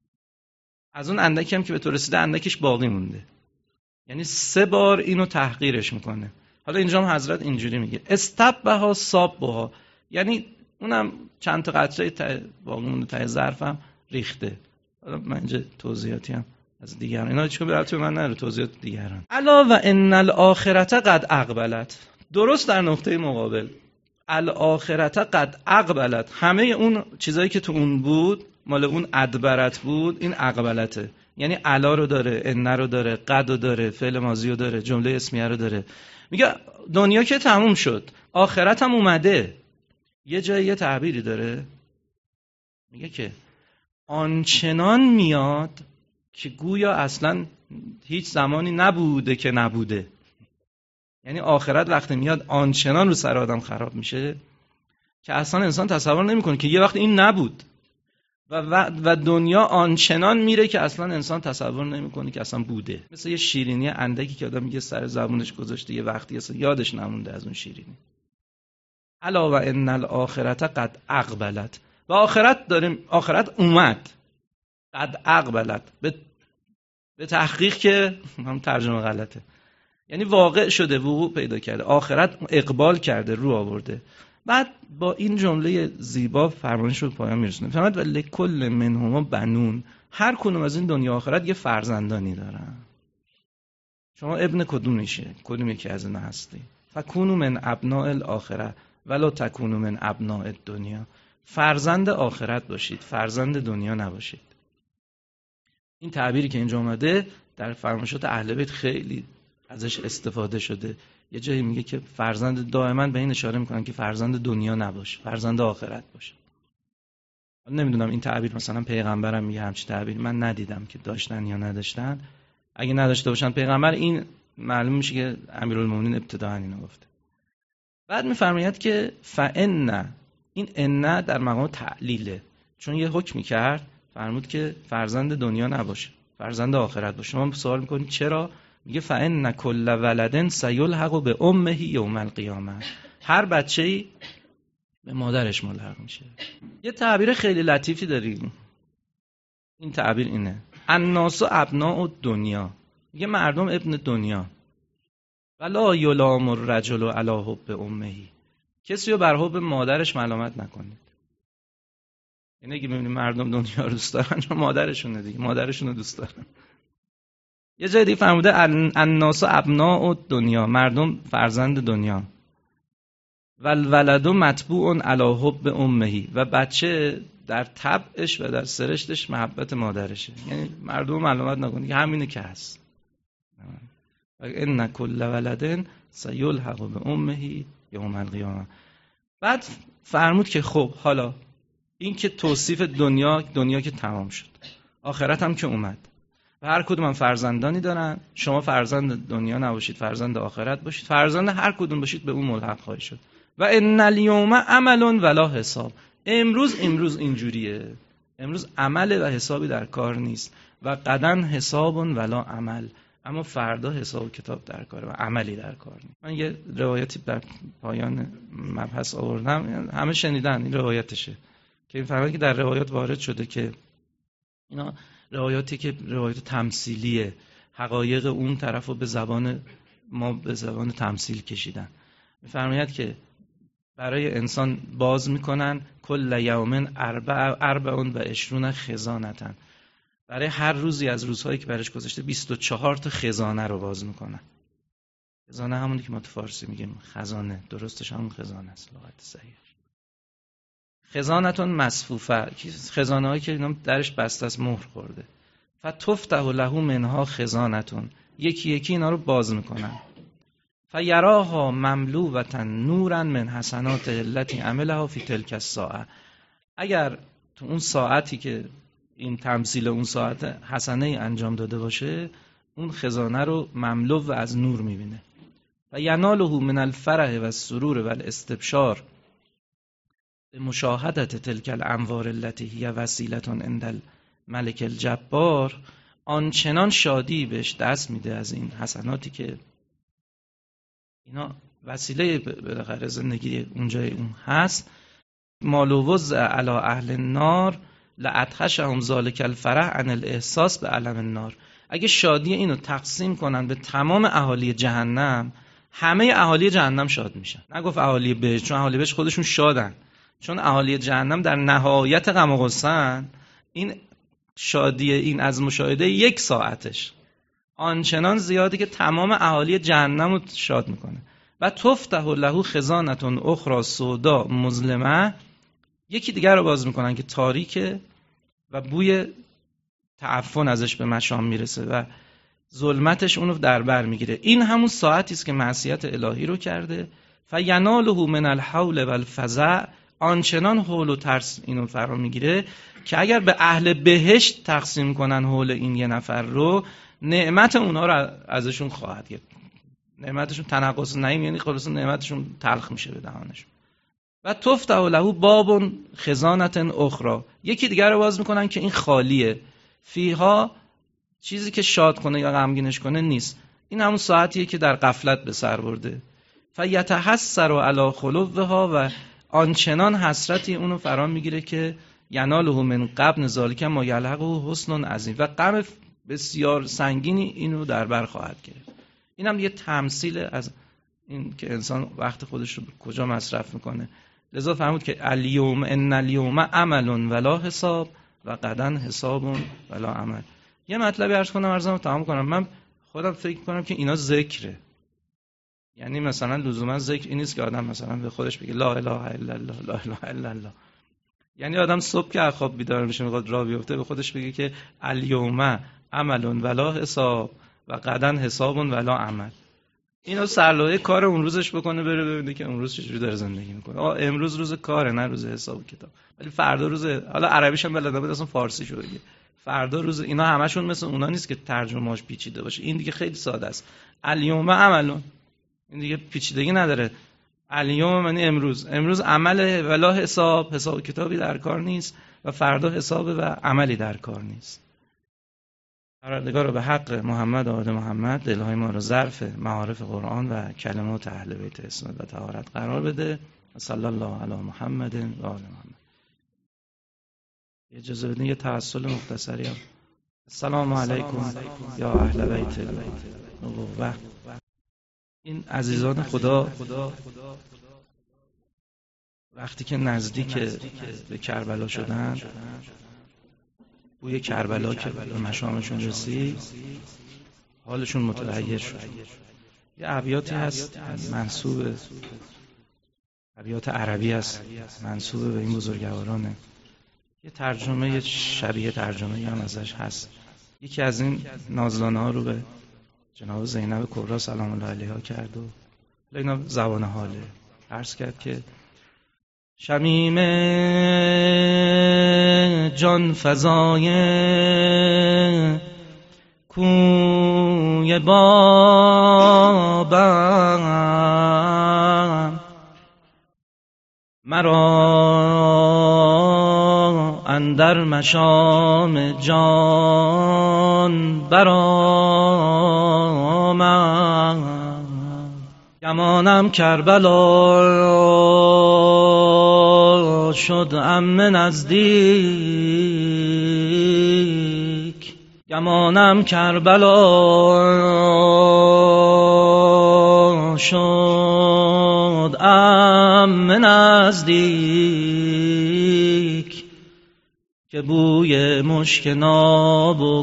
از اون اندکی هم که به تو رسیده اندکش باقی مونده. یعنی 3 بار اینو تحقیرش میکنه. حالا اینجا هم حضرت اینجوری میگه استبها صابها، یعنی اونم چند تا قطره باقی مونده ته ظرفم ریخته. حالا من اینجا توضیحاتی هم از دیگران، اینا چیکار برات من نره، توضیحات دیگران. الا و ان الاخرته قد اقبلت. درست در نقطه مقابل، الاخرته قد اقبلت، همه اون چیزایی که تو اون بود مال اون ادبرت بود، این اقبلته. یعنی الا رو داره، ان رو داره، قد رو داره، فعل ماضی رو داره، جمله اسمیه رو داره. میگه دنیا که تموم شد، آخرت هم اومده. یه جایی یه تعبیری داره میگه که آنچنان میاد که گویا اصلا هیچ زمانی نبوده که نبوده. یعنی آخرت وقتی میاد آنچنان رو سر آدم خراب میشه که اصلا انسان تصور نمیکنه که یه وقت این نبود، و دنیا آنچنان میره که اصلا انسان تصور نمیکنه که اصلا بوده. مثل یه شیرینی اندکی که آدم میگه سر زبونش گذاشته، یه وقتی اصلا یادش نمونده از اون شیرینی. الا و ان الاخرته قد اقبلت. و آخرت اومد. قد اقبلت به تحقیق که هم ترجمه غلطه، یعنی واقع شده، وقوع پیدا کرده، آخرت اقبال کرده، رو آورده. بعد با این جمله زیبا فرمانش رو پایان میرسونه. فرمود و لکل منهما بنون، هر کدوم از این دنیا آخرت یه فرزندانی دارن. شما ابن کدوم میشه؟ کدوم یکی از اینا هستی؟ فکونوا من ابناء الاخره ولا تکونوا من ابناء الدنیا. فرزند آخرت باشید، فرزند دنیا نباشید. این تعبیری که اینجا اومده در فرمایشات اهل بیت خیلی ازش استفاده شده. یه جایی میگه که فرزند، دائما به این اشاره میکنن که فرزند دنیا نباش، فرزند آخرت باشه. نمیدونم این تعبیر مثلا پیغمبرم میگه همچین تعبیر، من ندیدم که داشتن یا نداشتن. اگه نداشته باشن پیغمبر، این معلوم میشه که امیرالمومنین ابتداء اینو گفته. بعد میفرماید که فان، این ان در مقام تعلیله، چون یه حکمی کرد، فرمود که فرزند دنیا نباشه، فرزند آخرت باشه. شما سوال میکنید چرا؟ میگه فان کل ولد سیلحق به امه یوم القیامه. هر بچه‌ای به مادرش ملحق میشه. یه تعبیر خیلی لطیفی داریم، این تعبیر اینه: الناس ابناء الدنیا. میگه مردم ابن دنیا. ولا یلام الرجل علی حب امه. کسی رو بر حب مادرش ملامت نکنید. یعنی اگه ببینید مردم دنیا رو دوست دارن، چون مادرشونه دیگه، مادرشون رو دوست دارن. یه جای دیگه فرموده الناس ابناء الدنیا، مردم فرزند دنیا. والولد مطبوع علی حب امه، و بچه در طبعش و در سرشتش محبت مادرشه. یعنی مردم ملامت نکنید، همینه که هست. ان کل ولد سیلحق به امه یوم القیامه. بعد فرمود که خب حالا این که توصیف دنیا که تمام شد، آخرت هم که اومد و هر کدوم هم فرزندانی دارن. شما فرزند دنیا نباشید، فرزند آخرت باشید، فرزند هر کدوم باشید به اون ملحق خواهید شد. و ان الیوم عمل ولا حساب. امروز اینجوریه، امروز عمل و حسابی در کار نیست و غدا حساب ولا عمل، اما فردا حساب و کتاب در کاره و عملی در کار نیست. من یه روایتی در پایان مبحث آوردم، همه شنیدن، این روایتشه که این فرمایید که در روایات وارد شده که اینا روایاتی که روایت تمثیلیه، حقایق اون طرفو به زبان ما به زبان تمثیل کشیدن. می‌فرماید که برای انسان باز میکنن کل یوم 24 خزانتن، برای هر روزی از روزهایی که برش گذشته 24 تا خزانه رو باز میکنن. خزانه همونی که ما تو فارسی میگیم خزانه، درستش همون خزانه است لغت صحیح. خزانتون مصفوفه، خزانه هایی که اینا درش بسته است، مهر خورده. فتفتح له منها خزانتون، یکی یکی اینا رو باز میکنن. فیراها مملوءة نورا من حسنات التي عملها فی تلک الساعه. اگر تو اون ساعتی که این تمثیل اون ساعت حسنه انجام داده باشه، اون خزانه رو مملو از نور میبینه. و یناله من الفرح و السرور و الاستبشار به مشاهدت تلک الانوار التي هی وسیلة عند الملک الجبار، آنچنان شادی بهش دست میده از این حسناتی که اینا وسیله بالاخره زندگی اونجای اون هست. مالو وضع علی اهل النار لأدهشهم ذلک الفرح عن الاحساس به الم النار. اگه شادی اینو تقسیم کنن به تمام اهالی جهنم، همه اهالی جهنم شاد میشن. نگفت اهالی بهشت، چون اهالی بهشت خودشون شادن، چون اهالی جهنم در نهایت غم و غصه‌ان. این شادی این از مشاهده 1 ساعتش آنچنان زیاده که تمام اهالی جهنم رو شاد میکنه. و تفتح له خزانة اخرى سودا مظلمه، یکی دیگر رو باز میکنن که تاریکه و بوی تعفن ازش به مشام میرسه و ظلمتش اونو در بر میگیره. این همون ساعتی است که معصیت الهی رو کرده. فیناله من الحول و الفزع، آنچنان حول و ترس اینو فرا میگیره که اگر به اهل بهشت تقسیم کنن حول این یه نفر رو، نعمت اونا رو ازشون خواهد گرفت. نعمتشون تنقص نعیم، یعنی خلاص نعمتشون تلخ میشه به دهانشون. و تفتح له باب خزانة اخرى، یکی دیگر رو باز میکنن که این خالیه، فیها چیزی که شاد کنه یا غمگینش کنه نیست. این همون ساعتیه که در غفلت به سر برده. فیتحسر علی خلوها، و آنچنان حسرتی اونو فرا میگیره که یناله من غبن ذالک ما یلحقه حسن عظیم، و غم بسیار سنگینی اینو در بر خواهد گرفت. اینم یه تمثیل از این که انسان وقت خودش رو کجا مصرف میکنه. لذا فرمود که الیوم ان الیوم عمل ولا حساب و غدا حساب ولا عمل. یه مطلبی عرض کنم، عرضمو تمام کنم. من خودم فکر کنم که اینا ذکره، یعنی مثلا لزوما ذکر این نیست که آدم مثلا به خودش بگه لا اله الا الله لا اله الا الله. یعنی آدم صبح که از خواب بیدار میشه میخواد راه بیفته، به خودش بگه که الیوم عمل ولا حساب و غدا حساب ولا عمل. اینو سرلوحه کار اون روزش بکنه، بره ببینه که اون روز چجوری داره زندگی میکنه. امروز روز کاره، نه روز حساب و کتاب. ولی فردا روز، حالا عربیش هم بلد نبود، اصلا فارسی شو بگه. فردا روز، اینا همشون مثل اونا نیست که ترجمه‌اش پیچیده باشه. این دیگه خیلی ساده است. الیوم عملون، این دیگه پیچیدگی نداره. الیوم یعنی امروز عمل ولا حساب و کتابی در کار نیست و فردا حساب و عملی در کار نیست. پروردگار رو به حق محمد و آل محمد دلهای ما رو ظرف معارف قرآن و کلمات اهل بیت اسمت و طهارت قرار بده. صلی الله علی محمد و آل محمد. اجازه بدین یه توسل مختصری هم. السلام علیکم یا اهل بیت النبوة. این عزیزان خدا وقتی که نزدیک به کربلا شدن، بوی کربلا که به مشامشون رسید، حالشون متغیر شد. یه ابیاتی هست منسوب، ابیات عربی هست منسوب به این بزرگوارانه. یه ترجمه شبیه ترجمه هم ازش هست. یکی از این نازلانه ها رو به جناب زینب کبرا سلام الله علیها کرد و اینا زبان حاله. عرض کرد که شمیم جان فزای کوی بابم، مرا اندر مشام جان برآمد، گمانم کربلا شد عم نزدیک، گمانم کربلا شد عم نزدیک، که بوی مشک ناب و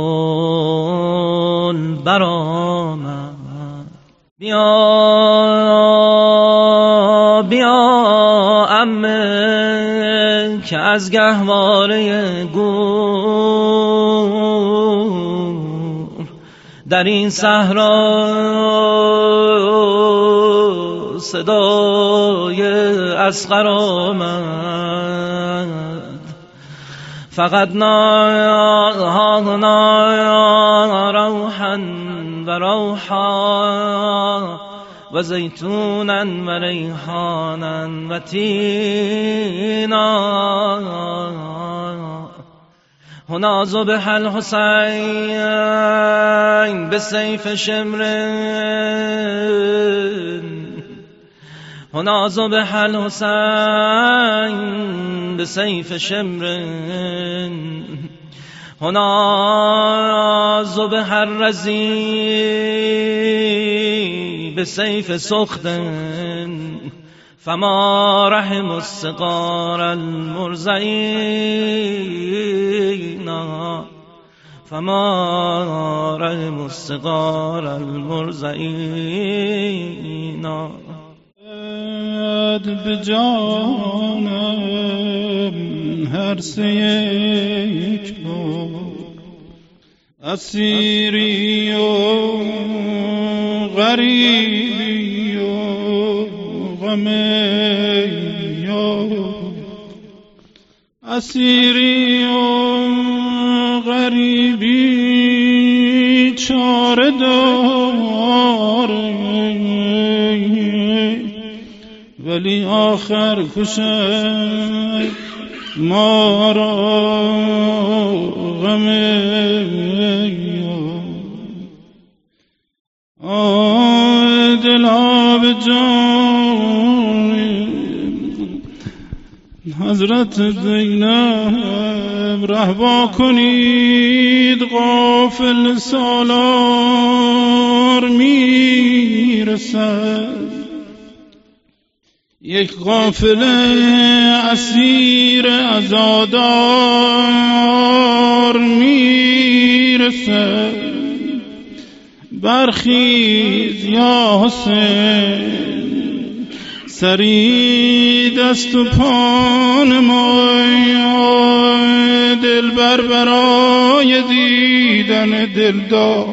گل برآمد. بیا بیا عمه که از گهواره گور در این صحرا صدای اصغر آمد. فقط روحا و روحا و زیتونا و ریحانا و تینا، هنا ذبح الحسین بسیف شمر، هنا ذبح الحسین بسیف شمر، هنا ذبح الرضی بسیف سخت، فما رحم الصغار المرضعین، فما رحم الصغار المرضعین. به جانم هر سه یک بار، اسیری و غریبی و غمی و اسیری و غریبی چاره داره، ولی آخر کشد ما را غم. دلا به جان حضرت زینب رهبا کنید، غافل سالار میرسد. یک غافل اسیر عزادار میرسد. برخیز یا حسین، سری دست و پا نمای، دلبر برای دیدن دلدار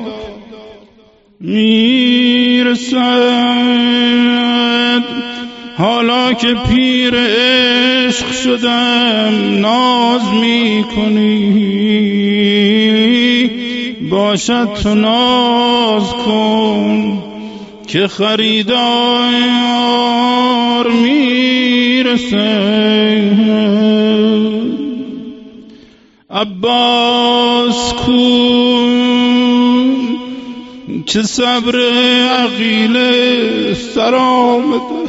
میرسد. حالا که پیر عشق شدم ناز میکنی، باشد تو ناز کن که خریدار میرسه. عباس کن که صبر عقیل سر آمده،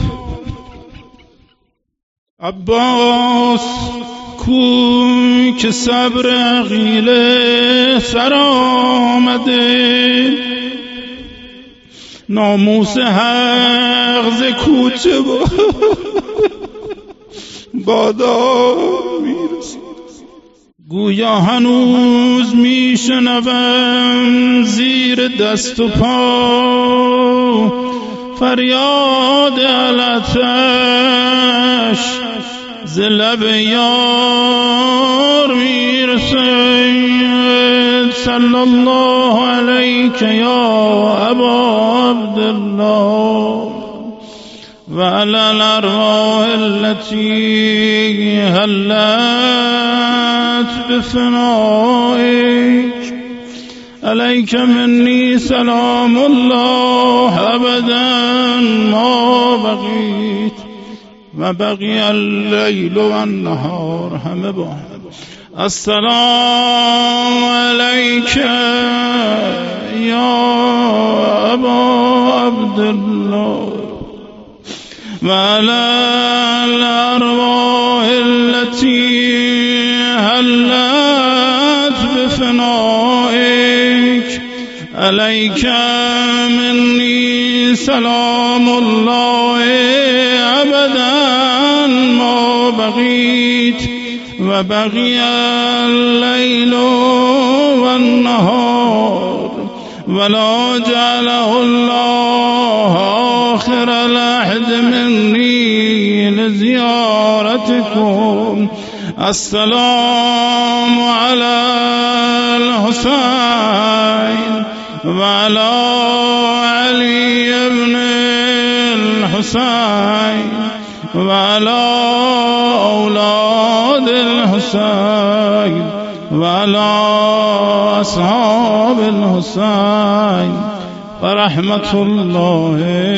عباس کن که صبر عقیل سر آمده. ناموس حق ز کوچه بادا میرسه. گویا هنوز میشنوم زیر دست و پا فریاد علتش ز لب یار میرسد. صلی الله علیک یا ابا عبدالله و علی الارواح التي هلت بفنائک. علیک منی سلام الله ابدا ما بقیت و بقی اللیل و النهار. همه با هم السلام عليك يا أبا عبد الله وعلى الأرواح التي هلت بفنائك عليك مني سلام الله أبدا ما بقيت وبقي الليل والنهار ولا جعله الله آخر العهد مني لزيارتكم. السلام على الحسين وعلى علي بن الحسين وعلى أولاد الحسين وعلى أصحاب الحسين ورحمة الله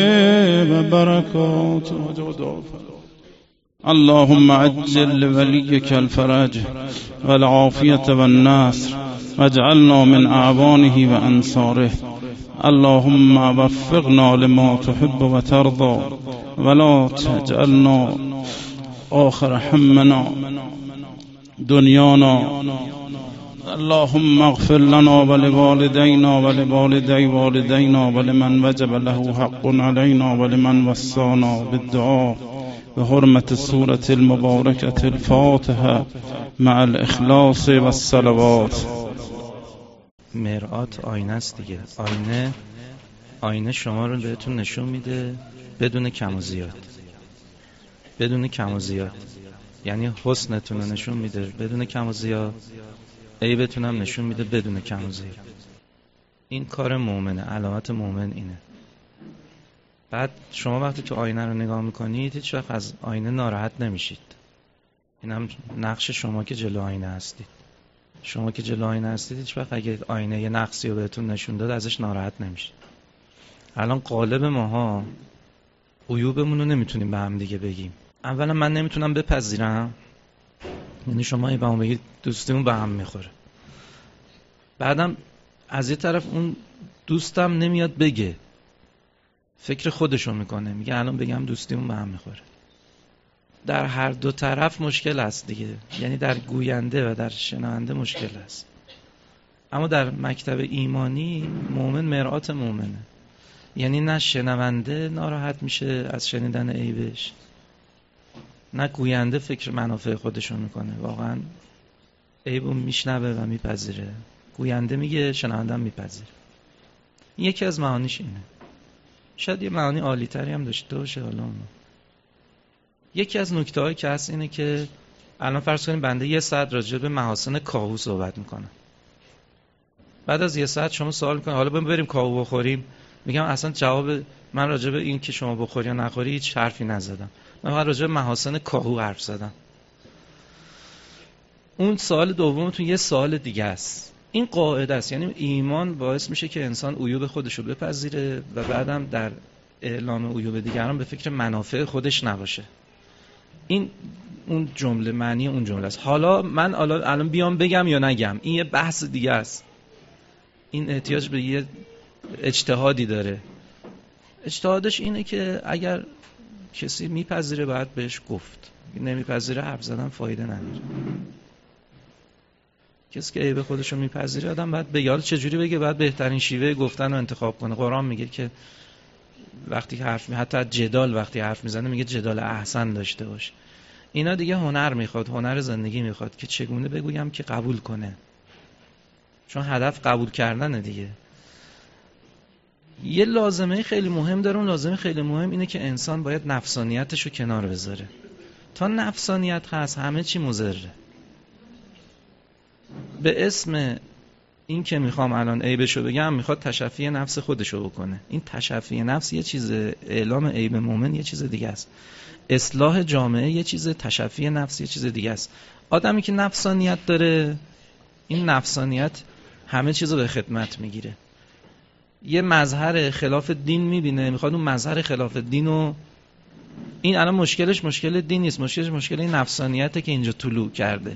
وبركاته. اللهم عجل لوليك الفرج والعافية والنصر واجعلنا من أعوانه وأنصاره. اللهم وفقنا لما تحب وترضى ولا تجعلنا آخر همنا دنيانا. اللهم اغفر لنا ولوالدينا ولوالدي والدينا ولمن وجب له حق علينا ولمن وصانا بالدعاء بحرمة السورة المباركة الفاتحة مع الإخلاص والصلوات. مرآت آینه است دیگه. آینه شما رو بهتون نشون میده بدون کم و زیاد. بدون کم و زیاد یعنی حسنتون رو نشون میده بدون کم و زیاد، عیبتون هم نشون میده بدون کم و زیاد. این کار مؤمنه، علامت مؤمن اینه. بعد شما وقتی تو آینه رو نگاه میکنید هیچ وقت از آینه ناراحت نمیشید. این هم نقش شما که جلو آینه هستید. شما که جلو آینه هستید هیچ وقت اگه آینه یه نقصی رو بهتون نشون داد ازش ناراحت نمیشید. الان قالب ماها عیوبمون رو نمیتونیم به هم دیگه بگیم. اولا من نمیتونم بپذیرم، یعنی شما به من بگید دوستیمون به هم میخوره. بعدم از یه طرف اون دوستم نمیاد بگه، فکر خودشو میکنه، میگه الان بگم دوستیمون به هم میخوره. در هر دو طرف مشکل است دیگه، یعنی در گوینده و در شنونده مشکل است. اما در مکتب ایمانی مؤمن مرآت مؤمنه، یعنی نه شنونده ناراحت میشه از شنیدن عیبش، نه گوینده فکر منافع خودشون میکنه، واقعا عیبو میشنوه و میپذیره. گوینده میگه، شنونده هم میپذیره. یکی از معانیش اینه. شاید یه معانی عالی تری هم داشته باشه. حالا یکی از نکته‌هایی که هست اینه که الان فرض کنیم بنده 1 ساعت راجع به محاسن کاهو صحبت میکنم. بعد از 1 ساعت شما سوال میکنید حالا بریم کاهو بخوریم، میگم اصلا جواب من راجع به این که شما بخوری یا نخوری هیچ حرفی نزدم، من فقط راجع به محاسن کاهو حرف زدم. اون سوال دومتون یه سوال دیگه است. این قاعده است، یعنی ایمان باعث میشه که انسان عیوب خودش رو بپذیره و بعدم در اعلام عیوب دیگران به فکر منافع خودش نباشه. این اون جمله معنی اون جمله است. حالا من الان بیام بگم یا نگم این یه بحث دیگه است. این احتیاج به یه اجتهادی داره. اجتهادش اینه که اگر کسی میپذیره باید بهش گفت، نمیپذیره حرف زدن فایده نداره. کسی که عیب خودش رو میپذیره آدم باید بگه. حالا چجوری بگه؟ باید بهترین شیوه گفتن رو انتخاب کنه. قرآن میگه که وقتی حتی جدال وقتی حرف میزنه میگه جدال احسن داشته باش. اینا دیگه هنر میخواد، هنر زندگی میخواد که چگونه بگویم که قبول کنه، چون هدف قبول کردنه دیگه. یه لازمه خیلی مهم داره. اون لازمه خیلی مهم اینه که انسان باید نفسانیتش رو کنار بذاره. تا نفسانیت هست همه چی مضره. به اسم این که میخوام الان عیبشو بگم میخواد تشفی نفس خودشو بکنه. این تشفی نفس یه چیزه، اعلام عیب مومن یه چیز دیگه است. اصلاح جامعه یه چیزه، تشفی نفس یه چیز دیگه است. آدمی که نفسانیت داره، این نفسانیت همه چیزو به خدمت میگیره. یه مظهر خلاف دین میبینه، میخواد اون مظهر خلاف دینو، این الان مشکلش مشکل دین نیست، مشکل این نفسانیته که اینجا طلوع کرده.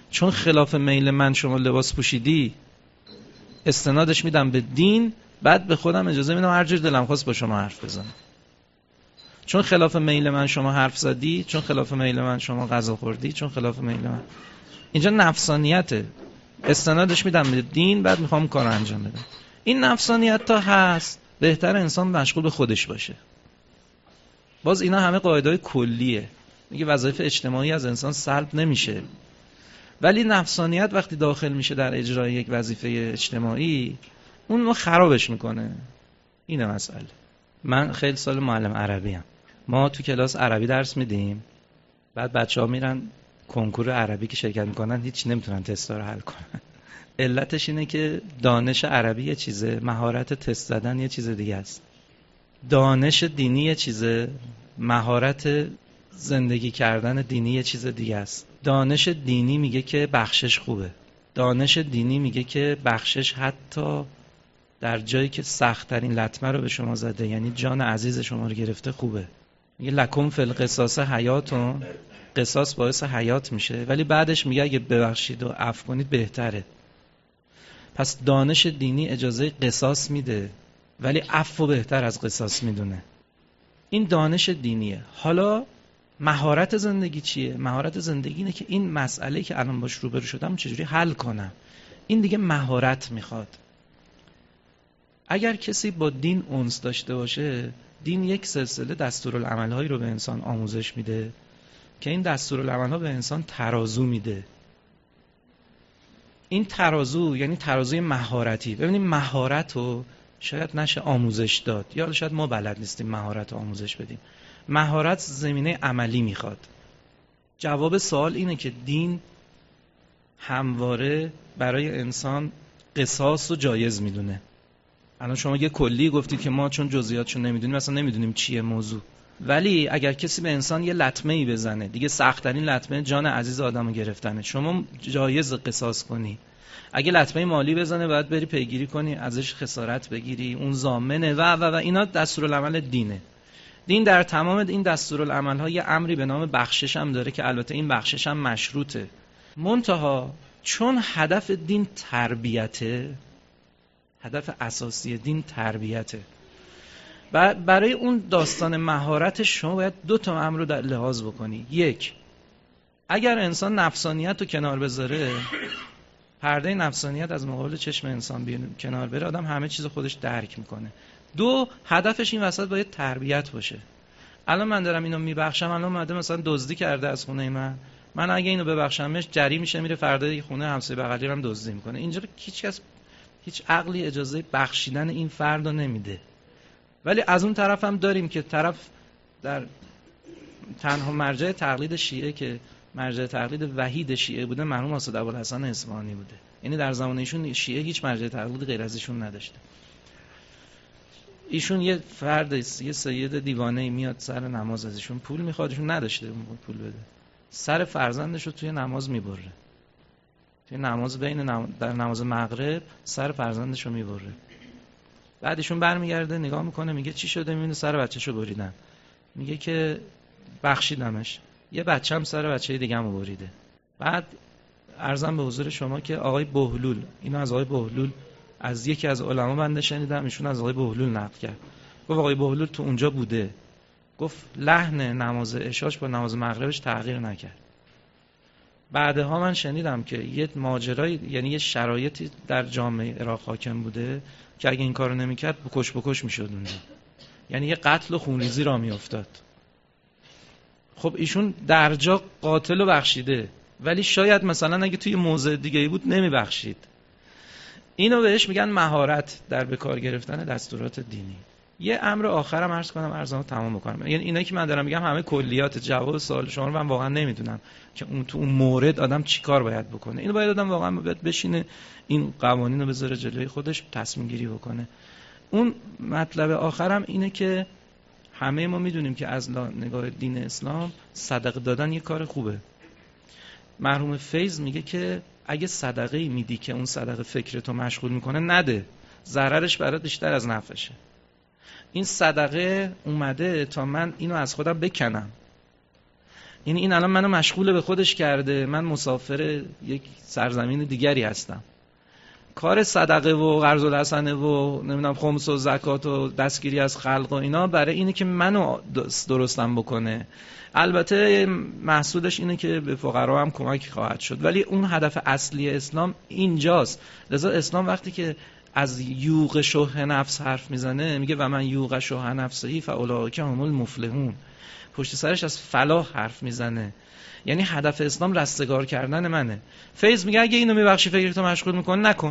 چون خلاف میل من شما لباس پوشیدی استنادش میدم به دین، بعد به خودم اجازه میدم هر جور دلم خواست با شما حرف بزنم. چون خلاف میل من شما حرف زدی، چون خلاف میل من شما غذا خوردی، چون خلاف میل من، اینجا نفسانیته، استنادش میدم به دین، بعد میخوام کار انجام بدم. این نفسانیت تا هست بهتر انسان مشغول به خودش باشه. باز اینا همه قاعده‌های کلیه، میگه وظایف اجتماعی از انسان سلب نمیشه، ولی نفسانیت وقتی داخل میشه در اجرای یک وظیفه اجتماعی اون رو خرابش میکنه. اینه مسئله. من خیلی سال معلم عربی ام. ما تو کلاس عربی درس میدیم، بعد بچه‌ها میرن کنکور عربی که شرکت میکنن هیچ نمیتونن تستا رو حل کنن. علتش اینه که دانش عربی یه چیزه، مهارت تست زدن یه چیز دیگه است. دانش دینی یه چیزه، مهارت زندگی کردن دینی یه چیز دیگه است. دانش دینی میگه که بخشش خوبه. دانش دینی میگه که بخشش حتی در جایی که سخت‌ترین لطمه رو به شما زده، یعنی جان عزیز شما رو گرفته، خوبه. میگه لکم فی القصاص حیاتون، قصاص باعث حیات میشه، ولی بعدش میگه اگه ببخشید و عفو کنید بهتره. پس دانش دینی اجازه قصاص میده، ولی عفو بهتر از قصاص میدونه. این دانش دینیه. حالا مهارت زندگی چیه؟ مهارت زندگی اینه که این مسئله که الان باش روبرو شدم چجوری حل کنم. این دیگه مهارت میخواد. اگر کسی با دین انس داشته باشه، دین یک سلسله دستورالعمل‌هایی رو به انسان آموزش میده که این دستورالعمل‌ها به انسان ترازو میده. این ترازو یعنی ترازوی مهارتی. ببینید مهارت رو شاید نشه آموزش داد، یا شاید ما بلد نیستیم مهارت رو آموزش بدیم. مهارت زمینه عملی میخواد. جواب سوال اینه که دین همواره برای انسان قصاص رو جایز میدونه. الان شما یه کلی گفتید که ما چون جزئیاتشو نمیدونیم مثلا نمیدونیم چیه موضوع، ولی اگر کسی به انسان یه لطمه‌ای بزنه، دیگه سخت‌ترین لطمه جان عزیز آدمو گرفتنه، شما جایز قصاص کنی. اگه لطمه مالی بزنه باید بری پیگیری کنی، ازش خسارت بگیری، اون ضامنه و اینا دستورالعمل دینه. دین در تمام این دستورالعمل‌ها یه امری به نام بخشش هم داره که البته این بخشش هم مشروطه. منتها چون هدف دین تربیته، هدف اساسی دین تربیته، برای اون داستان مهارت شما باید دو تا امر رو در لحاظ بکنی. یک، اگر انسان نفسانیت رو کنار بذاره، پرده نفسانیت از مقابل چشم انسان کنار بره، آدم همه چیز خودش درک میکنه. دو، هدفش این وسط باید تربیت باشه. الان من دارم اینو میبخشم، الان اومده مثلا دزدی کرده از خونه من اگه اینو ببخشمش جری میشه، میره فردا خونه همسایه بغلی رو هم دزدی میکنه. اینجا هیچ عقلی اجازه بخشیدن این فرد رو نمیده. ولی از اون طرف هم داریم که طرف در تنها مرجع تقلید شیعه که مرجع تقلید وحید شیعه بوده مرحوم اسد ابوالحسن اصفهانی بوده. یعنی در زمان ایشون شیعه هیچ مرجع تقلید غیر از ایشون نداشته. ایشون یه فرد، یه سید دیوانه‌ای میاد سر نماز از ایشون پول میخواد، ایشون نداشته پول بده، سر فرزندش رو توی نماز میبره، توی نماز در نماز مغرب سر فرزندش رو میبره. بعدشون برمیگرده نگاه میکنه، میگه چی شده؟ میبینه سر بچه‌شو بریدن. میگه که بخشیدمش. یه بچه‌م سر بچه دیگه‌مو بریده. بعد عرضم به حضور شما که آقای بهلول، اینو از آقای بهلول از یکی از علما بنده شنیدم، ایشون از آقای بهلول نقل کرد. گفت آقای بهلول تو اونجا بوده، گفت لحن نماز عشاش با نماز مغربش تغییر نکرد. بعدها من شنیدم که یه ماجرایی، یعنی یه شرایطی در جامعه عراق حاکم بوده که اگه این کارو نمی‌کرد بکش میشد اونجا، یعنی یه قتل و خونریزی را میافتاد. خب ایشون در جا قاتل رو بخشیده، ولی شاید مثلا اگه توی موضع دیگه‌ای بود نمیبخشید. اینو بهش میگن مهارت در به کار گرفتن دستورات دینی. یه امر آخرم عرض کنم، عرضمو تمام بکنم. یعنی اینایی که من دارم میگم همه کلیات، جواب سوال شما رو من واقعا نمیدونم که اون تو اون مورد آدم چیکار باید بکنه. اینو باید آدم واقعا بشینه این قوانین رو بذاره جلوی خودش تصمیم گیری بکنه. اون مطلب آخرم اینه که همه ما میدونیم که از نگاه دین اسلام صدقه دادن یه کار خوبه. مرحوم فیض میگه که اگه صدقه‌ای میدی که اون صدقه فکرتو مشغول میکنه، نده، ضررش برات بیشتر از نفعشه. این صدقه اومده تا من اینو از خودم بکنم. یعنی این الان منو مشغول به خودش کرده، من مسافر یک سرزمین دیگری هستم. کار صدقه و قرض الحسنه و نمیدونم خمس و زکات و دستگیری از خلق و اینا برای اینه که منو درستم بکنه. البته محصولش اینه که به فقرا هم کمک خواهد شد، ولی اون هدف اصلی اسلام اینجاست. لذا اسلام وقتی که از یوغ شح نفس حرف میزنه میگه و من یوغ شح نفسه فاولئک هم المفلحون. پشت سرش از فلاح حرف میزنه. یعنی هدف اسلام رستگار کردن منه. فیض میگه اگه اینو میبخشی فکرتو مشغول میکن نکن.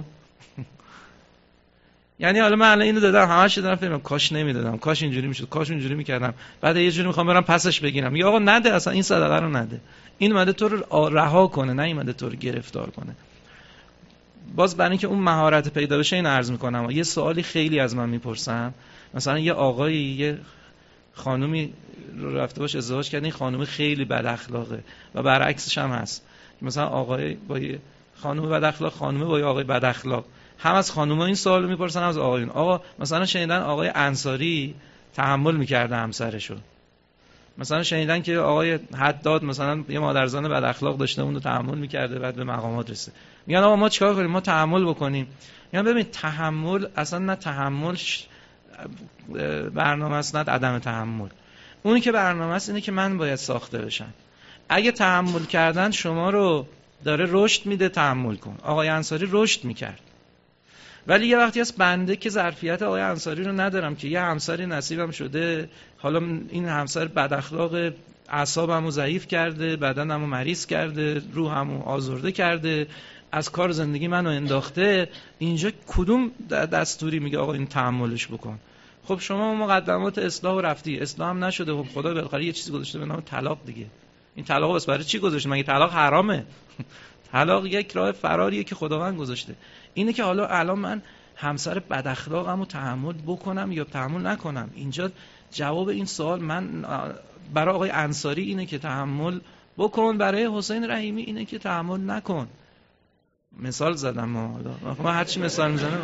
یعنی حالا من الان اینو دادم همش دارم فکر میکنم کاش نمیدادم، کاش اینجوری میشد، کاش اونجوری میکردم، بعد یه جوری میخوام برم پسش بگیرم. یا آقا نده، اصلا این صدقه رو نده. این اومده تو رو رها کنه، نه اومده تو رو گرفتار کنه. باز برای اینکه اون مهارت پیدا بشه این عرض میکنم. یه سوالی خیلی از من میپرسن، مثلا یه آقایی یه خانومی رو رفته باش ازدواج کرده، این خانم خیلی بد اخلاقه و برعکسش هم هست. مثلا آقای با یه خانم بد اخلاق، خانم با یه آقای بد اخلاق. هم از خانوما این سوالو میپرسن هم از آقایون. آقا مثلا شنیدن آقای انصاری تحمل میکرده همسرشو. مثلا شنیدن که آقای حداد مثلا یه مادرزن بد اخلاق داشته، اون رو تحمل میکرده، بعد به مقامات رسیده. میگن آقا ما چیکار کنیم؟ ما تحمل بکنیم. میگن ببین تحمل اصلا نه تحمل برنامه است نه عدم تحمل. اونی که برنامه است اینه که من باید ساخته بشم. اگه تحمل کردن شما رو داره رشد میده، تحمل کن. آقای انصاری رشد میکرد، ولی یه وقتی از بنده که ظرفیت آقای انصاری رو ندارم که یه همسری نصیبم شده، حالا این همسر بد اخلاق، اعصابمو ضعیف کرده، بدنمو مریض کرده، روحمو آزرده کرده، از کار زندگی منو انداخته، اینجا کدوم دستوری میگه آقا این تحملش بکن؟ خب شما مقدمات اصلاح رفتی، اصلاح هم نشده، خب خدا بالاخره یه چیزی گذاشته به نام طلاق دیگه. این طلاق بس برای چی گذاشته؟ مگه طلاق حرامه؟ طلاق یک راه فراریه که خداوند گذاشته. اینه که حالا الان من همسر بد اخلاقمو تحمل بکنم یا تحمل نکنم؟ اینجا جواب این سوال من برای آقای انصاری اینه که تحمل بکن، برای حسین رحیمی اینه که تحمل نکن. مثال زدم. ما هر چی مثال میزنه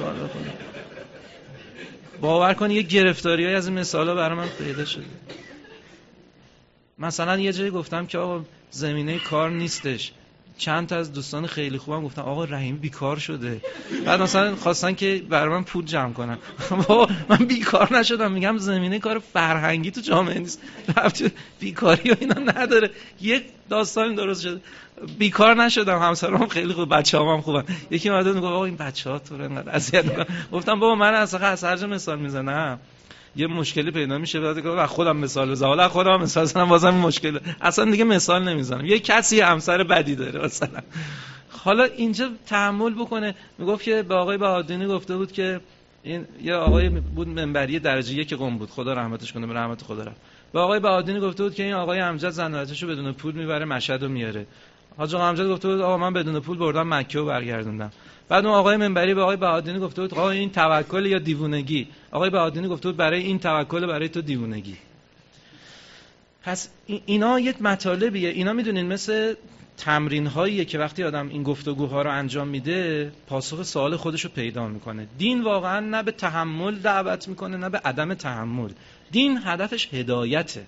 باور کن یه گرفتاریای از این مثالا برای من پیدا شده. مثلا یه جایی گفتم که آقا زمینه کار نیستش، چند تا از دوستان خیلی خوبم گفتن آقا رحیم بیکار شده، بعد مثلا خواستن که برای من پول جمع کنن. بابا من بیکار نشدم، میگم زمینه کار فرهنگی تو جامعه نیست، بیکاری و اینا نداره. یک داستانی درست شده، بیکار نشدم، همسرام خیلی خوب، بچه‌هام هم خوبن. یکی اومد میگه آقا این بچه‌ها تو رو انقدر اذیت می‌کنن. گفتم بابا من از هر جا مثال میزنم یه مشکلی پیدا میشه، بعد که خودم مثال بزنم، حالا خودم مثال بزنم بازم مشکل، اصلا دیگه مثال نمیزنم. یه کسی همسر بدی داره مثلا، حالا اینجا تحمل بکنه. میگفت که به آقای بهادینی گفته بود که این یه آقای بود منبری درجه 1 قم بود، خدا رحمتش کنه، به رحمت خدا رفت. به آقای بهادینی گفته بود که این آقای امجد زن و بچه‌شو بدون پول میبره مشهد و میاره. حاج آقا امجد گفته بود آقا من بدون پول بردم مکه و برگردوندم. بعد اون آقای منبری به آقای بهادینی گفته بود آقا این توکل یا دیوونگی؟ آقای بهادینی گفته بود برای این توکل، برای تو دیوونگی. پس اینا یک مطالبیه. اینا میدونین مثل تمرین هاییه که وقتی آدم این گفتگوها رو انجام میده پاسخ سوال خودش رو پیدا میکنه. دین واقعا نه به تحمل دعوت میکنه نه به عدم تحمل. دین هدفش هدایته.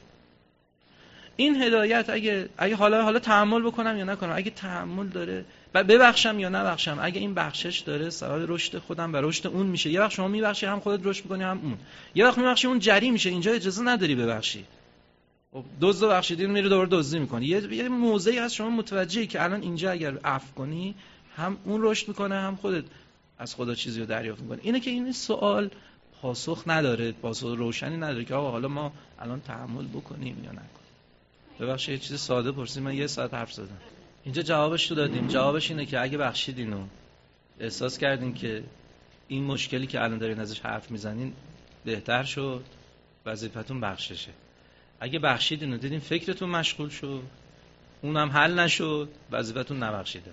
این هدایت اگه حالا تحمل بکنم یا نکنم، اگه تحمل داره ببخشم یا نبخشم، اگه این بخشش داره سبب رشد خودم و رشد اون میشه. یه وقت شما میبخشی هم خودت رشد میکنی هم اون، یه وقت میبخشی اون جری میشه، اینجا اجازه نداری ببخشی. دزد بخشیدین میره دوباره دزدی میکنی. یه موضعی هست شما متوجهی که الان اینجا اگر عفو کنی هم اون رشد میکنه هم خودت از خدا چیزی رو دریافت میکنی. اینه که این سوال پاسخ نداره، پاسخ روشنی نداره که آقا حالا ما الان تحمل بکنیم یا نکنیم. ببخشید یه چیز ساده پرسید، من 1 ساعت حرف زدم. اینجا جوابش رو دادیم. جوابش اینه که اگه بخشیدین و احساس کردین که این مشکلی که الان دارین ازش حرف میزنین بهتر شد، وظیفتون بخششه. اگه بخشیدین و دیدین فکرتون مشغول شد، اونم حل نشد، وظیفتون نبخشیدن.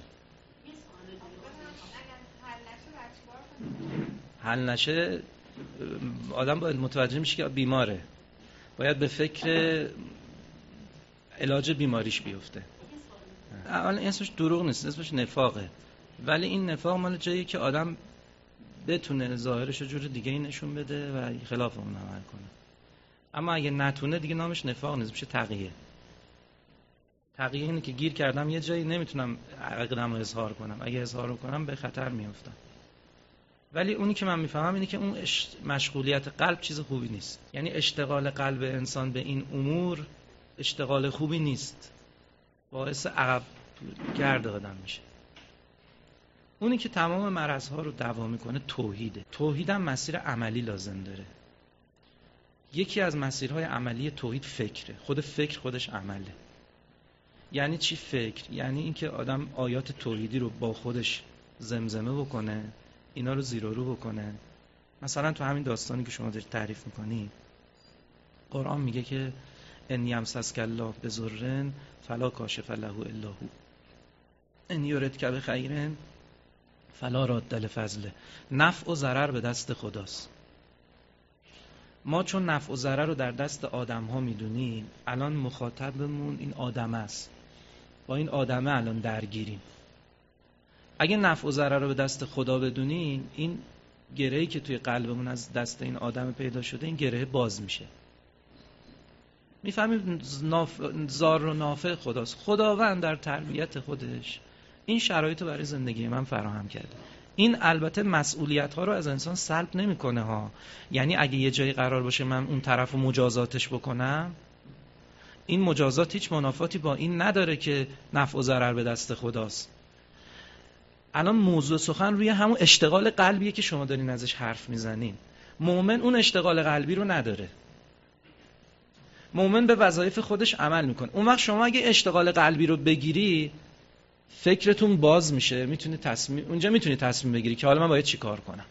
حل نشه آدم باید متوجه میشه که بیماره، باید به فکر علاج بیماریش بیفته. اولا اسمش دروغ نیست، اسمش نفاقه، ولی این نفاق مال جایی که آدم بتونه ظاهرش رو جور دیگه نشون بده و خلاف اون عمل کنه. اما اگه نتونه دیگه نامش نفاق نیست، میشه تقیه. تقیه اینه که گیر کردم یه جایی نمیتونم عقیده‌مو اظهار کنم، اگه اظهار کنم به خطر میافتم. ولی اونی که من میفهمم اینه که اون مشغولیت قلب چیز خوبی نیست. یعنی اشتغال قلب انسان به این امور اشتغال خوبی نیست، باعث عقب گرد آدم میشه. اونی که تمام مرزها رو دوا میکنه توحیده. توحید هم مسیر عملی لازم داره. یکی از مسیرهای عملی توحید فکره. خود فکر خودش عمله. یعنی چی فکر؟ یعنی اینکه آدم آیات توحیدی رو با خودش زمزمه بکنه، اینا رو زیر و رو بکنه. مثلا تو همین داستانی که شما دارید تعریف میکنی، قرآن میگه که ان یمسسک الله بضر فلا کاشف له الا هو ان یردک بخیر فلا راد لفضله. نفع و ضرر به دست خداست. ما چون نفع و ضرر رو در دست آدم ها میدونیم، الان مخاطبمون این آدم است، با این آدمه الان درگیریم. اگه نفع و ضرر رو به دست خدا بدونیم، این گرهی که توی قلبمون از دست این آدم پیدا شده، این گره باز میشه. میفهمیم ضار و نافع خداست. خداوند در تربیت خودش این شرایط رو برای زندگی من فراهم کرده. این البته مسئولیت ها رو از انسان سلب نمیکنه ها. یعنی اگه یه جایی قرار باشه من اون طرف رو مجازاتش بکنم، این مجازات هیچ منافاتی با این نداره که نفع و ضرر به دست خداست. الان موضوع سخن روی همون اشتغال قلبیه که شما دارین ازش حرف میزنین. مؤمن اون اشتغال قلبی رو نداره. مؤمن به وظایف خودش عمل میکنه. اون وقت شما اگه اشتغال قلبی رو بگیری، فکرتون باز میشه، اونجا میتونی تصمیم بگیری که حالا من باید چی کار کنم.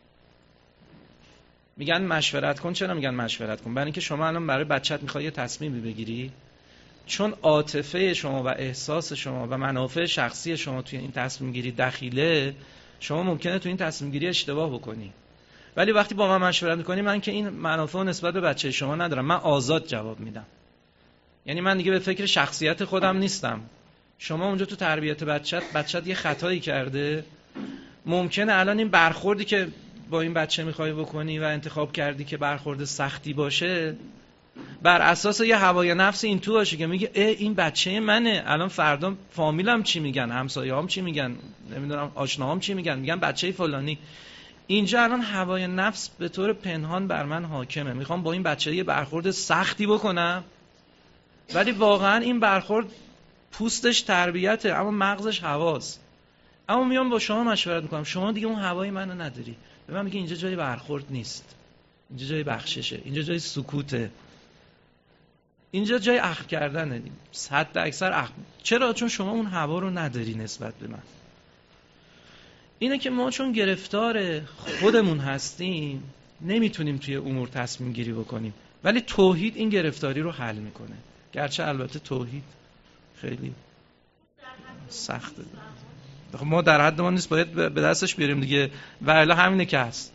میگن مشورت کن. چرا میگن مشورت کن؟ برای اینکه شما الان برای بچت میخوای یه تصمیمی بگیری، چون عاطفه شما و احساس شما و منافع شخصی شما توی این تصمیم گیری دخیله، شما ممکنه توی این تصمیم گیری اشتباه بکنی. ولی وقتی با من مشورت میکنی، من که این منافع و نسبت به بچه شما ندارم، من آزاد جواب میدم. یعنی من دیگه به فکر شخصیت خودم نیستم. شما اونجا تو تربیت بچت یه خطایی کرده، ممکنه الان این برخوردی که با این بچه میخوای بکنی و انتخاب کردی که برخورد سختی باشه، بر اساس یه هوای نفس این تو باشه که میگه این بچه منه، الان فردا فامیلم چی میگن، همسایه‌هام چی میگن، نمیدونم آشناهام چی میگن، میگن بچه فلانی. اینجا الان هوای نفس به طور پنهان بر من حاکمه. میخوام با این بچه یه برخورد سختی بکنم، ولی واقعا این برخورد پوستش تربیته اما مغزش هواست. اما میام با شما مشورت میکنم، شما دیگه اون هوای منو نداری. به من میگه اینجا جای برخورد نیست، اینجا جای بخششه، اینجا جای سکوته، اینجا جای اخم کردنه. حد اکثر اخم. چرا؟ چون شما اون هوا رو نداری نسبت به من. اینه که ما چون گرفتار خودمون هستیم، نمیتونیم توی امور تصمیم گیری بکنیم. ولی توحید این گرفتاری رو حل میکنه. گرچه البته توحید خیلی سخته. ما در حد ما نیست، باید به دستش بیاریم دیگه، و الا همینه که هست.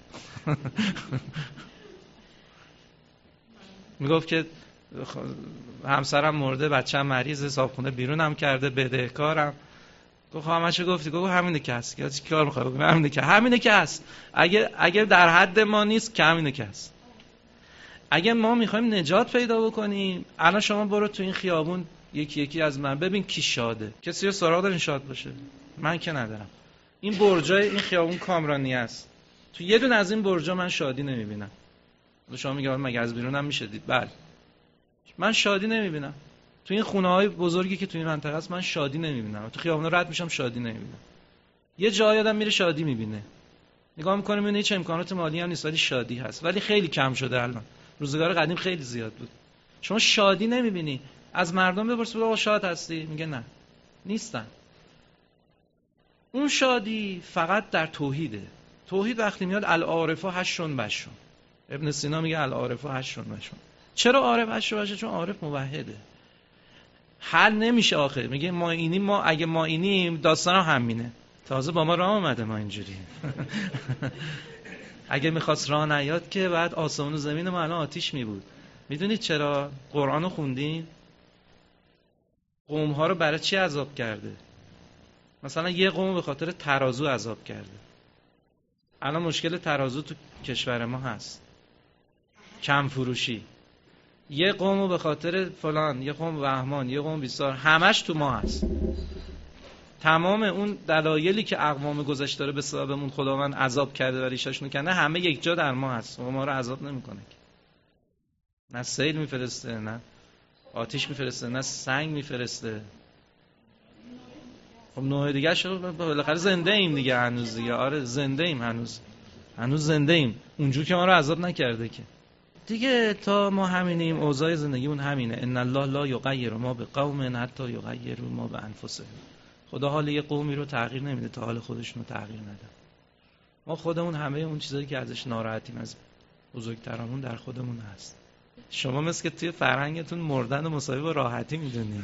میگفت که همسرم مرده، بچه‌م مریض، حسابخونه بیرونم کرده، بدهکارم. گفت همه‌شو گفتی؟ گفت همینه که هست. چی کار می‌خوای بکنی؟ همینه که هست. اگه در حد ما نیست که همینه که هست. اگه ما می‌خوایم نجات پیدا بکنیم، الان شما برو تو این خیابون یکی از من ببین کی شاده. کسی رو سراغ دارین شاد باشه؟ من که ندارم. این برجای این خیابون کامرانی است. تو یه دونه از این برجا من شادی نمی‌بینم. شما میگید مگه از بیرونم میشه دید؟ بله. من شادی نمی‌بینم. تو این خونه‌های بزرگی که تو این منطقه است من شادی نمی‌بینم. تو خیابونا رد میشم شادی نمی‌بینم. یه جایی آدم میره شادی می‌بینه. نگاه می‌کنه می‌بینه هیچ امکانات مالی هم نیست ولی شادی هست. ولی خیلی کم شده الان. روزگار قدیم خیلی زیاد بود. شما شادی نمی‌بینی. از مردم بپرس آقا شاد هستی؟ میگه نه. نیستن. اون شادی فقط در توحیده. توحید وقتی میاد العارفه هشون بشون. ابن سینا میگه العارفه هشون بشون. چرا عارف هشون بشه؟ چون عارف موحده. حل نمیشه آخه. میگه ما اگه ما اینیم داستان همینه. تازه با ما راه اومده ما اینجوری. اگه میخواست راه نیاد که بعد آسمان و زمین ما الان آتیش میبود. میدونید چرا؟ قرآنو خوندین؟ قوم‌ها رو برای چی عذاب کرده؟ مثلا یه قوم به خاطر ترازو عذاب کرده. الان مشکل ترازو تو کشور ما هست. کم فروشی. یه قومو به خاطر فلان، یه قوم بهمان، یه قوم بیسار، همش تو ما هست. تمام اون دلایلی که اقوام گذشته رو به سببمون خداوند عذاب کرده و ریشاشونو کنه همه یک جا در ما هست و ما رو عذاب نمیکنه. نه سیل میفرسته، نه آتش میفرسته، نه سنگ میفرسته. خب نوع دیگه شو بالاخره زنده ایم دیگه، هنوز دیگه. آره زنده ایم، هنوز زنده ایم. اونجور که ما رو عذاب نکرده که دیگه. تا ما همینیم، اوضاع زندگیمون همینه. ان الله لا یغیر ما بقوم حتی یغیروا ما بانفسهم. خدا حال یه قومی رو تغییر نمیده تا حال خودشون رو تغییر نده. ما خودمون همه اون چیزایی که ازش ناراحتیم از بزرگترامون در خودمون هست. شما مثل که توی فرهنگتون مردن و مساوی با راحتی میدونید.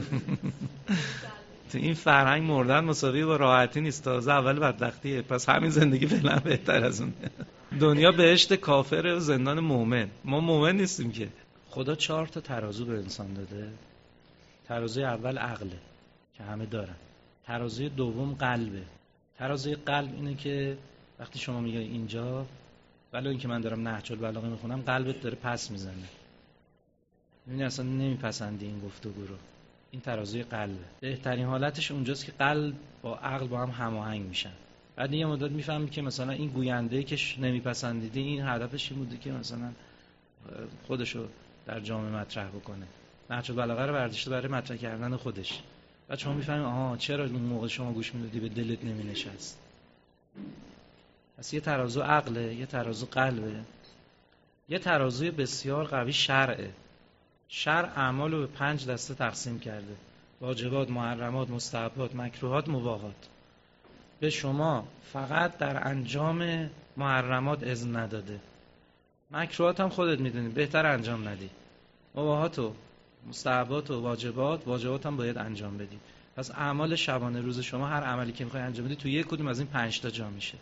تو این فرهنگ مردن مساوی با راحتی نیست، تازه اول بدبختیه. پس همین زندگی فعلا بهتر از اونه. دنیا بهشت کافر و زندان مومن. ما مومن نیستیم که. خدا 4 تا ترازو به انسان داده. ترازوی اول عقله که همه دارن. ترازوی دوم قلبه. ترازوی قلب اینه که وقتی شما میگه اینجا، ولی اینکه من دارم نهج البلاغه میخونم، قلبت داره پس میزنه. میبینی اصلا نمیپسندی این گفتگو رو. این ترازوی قلبه. بهترین حالتش اونجاست که قلب با عقل با هم هماهنگ میشن. بعد یه مدت میفهمی که مثلا این گوینده که نمیپسندیدی این هدفش این بوده که مثلا خودشو در جامعه مطرح بکنه. نهج البلاغه رو برداشته برای مطرح کردن خودش. بعد شما میفهمید آها چرا اون موقع شما گوش میدادی به دلت نمینشست. پس یه ترازو عقله، یه ترازو قلبه، یه ترازوی بسیار قوی شرعه. شرع اعمال رو به 5 دسته تقسیم کرده: واجبات، محرمات، مستحبات، مکروهات، مباحات. به شما فقط در انجام محرمات اذن نداده. مکروهات هم خودت میدونی بهتر انجام ندی. مباحات و مستحبات و واجبات هم باید انجام بدی. پس اعمال شبانه روز شما، هر عملی که میخوای انجام بدی، توی یک کدوم از این 5 تا جا میشه.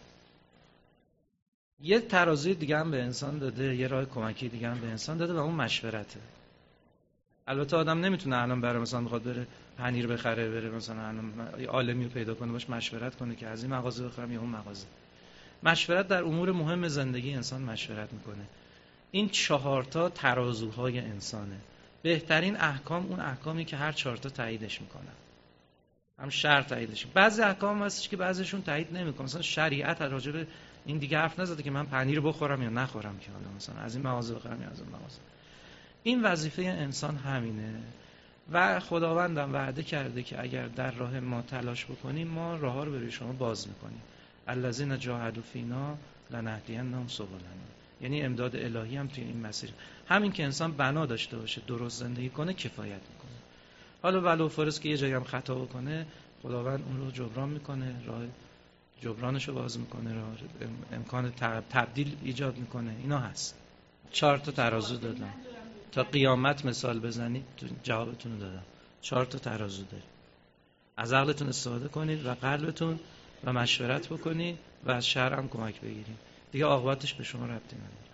یه ترازوی دیگه هم به انسان داده، یه راه کمکی دیگه هم به انسان داده و اون مشورته. البته آدم نمیتونه الان برای مثلا بخواد بره پنیر بخره، بره مثلا یه عالمی رو پیدا کنه باش مشورت کنه که از این مغازه بخرم یا اون مغازه. مشورت در امور مهم زندگی انسان مشورت میکنه. این 4 تا ترازوهای انسانه. بهترین احکام اون احکامی که هر 4 تا تاییدش میکنن. هم شرع تاییدش. بعضی احکام هستش که بعضیشون تایید نمیکنه. مثلا شریعت راجع به این دیگه حرف نزده که من پنیر بخورم یا نخورم، که حالا مثلا از این مغازه بخرم یا از اون مغازه. این وظیفه انسان همینه و خداوندم وعده کرده که اگر در راه ما تلاش بکنیم ما راه ها رو برای شما باز میکنیم. الذین جاهدوا فینا لنهدینهم سبلنا. یعنی امداد الهی هم توی این مسیر. همین که انسان بنا داشته باشه، درست زندگی کنه، کفایت میکنه. حالا ولو فرض که یه جایی هم خطا بکنه، خداوند اون رو جبران میکنه، راه جبرانش رو باز میکنه، راه امکان تبدیل ایجاد میکنه. اینا هست. 4 تا ترازو دادم تا قیامت مثال بزنید، جوابتون رو دادم. 4 تا ترازو دارید. از عقلتون استفاده کنید و قلبتون و مشورت بکنید و از شرع هم کمک بگیرید. دیگه عاقبتش به شما ربطی نداره.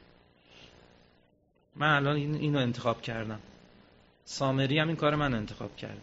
من الان اینو انتخاب کردم. سامری هم این کار من انتخاب کرد.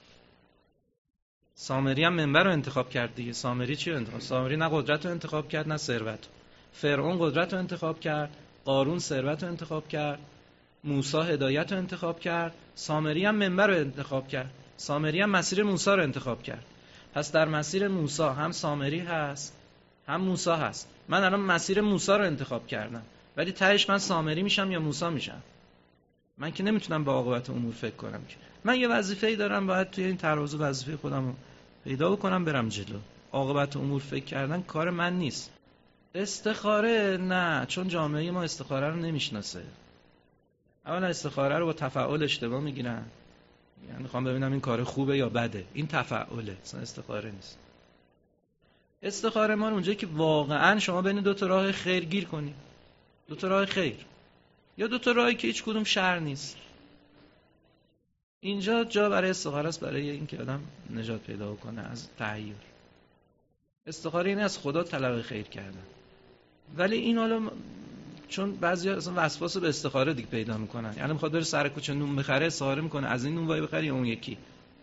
سامری هم منبر رو انتخاب کرد دیگه. سامری چی رو انتخاب؟ سامری نه قدرت رو انتخاب کرد نه ثروت. فرعون قدرت رو انتخاب کرد، قارون ثروت رو انتخاب کرد، موسی هدایت رو انتخاب کرد. سامری هم منبر رو انتخاب کرد. سامری هم مسیر موسی رو انتخاب کرد. پس در مسیر موسی هم سامری هست هم موسی هست. من الان مسیر موسی رو انتخاب کردم، ولی تهش من سامری میشم یا موسی میشم؟ من که نمیتونم به عاقبت امور فکر کنم که. من یه وظیفه‌ای دارم، باید توی این ترازو وظیفه خودم رو پیدا بکنم برم جلو. عاقبت امور فکر کردن کار من نیست. استخاره نه، چون جامعه ما استخاره رو نمیشناسه. اولا استخاره رو با تفعول اشتباه میگیرن. یعنی میخوام ببینم این کار خوبه یا بده. این تفعوله، اصلا استخاره نیست. استخاره ما اونجایی که واقعا شما بین 2 تا راه خیر گیر کنی. 2 تا راه خیر یا 2 تا راهی که هیچ کدوم شر نیست. اینجا جا برای استخاره است، برای اینکه آدم نجات پیدا کنه از تحیر. استخاره این از خدا طلب خیر کردن. ولی این حالا چون بعضیا اصلا وسواس به استخاره دیگه پیدا میکنن، یعنی میخواد بره سر کوچه نون بخره، استخاره میکنه از این نون وای بخری یا اون یکی.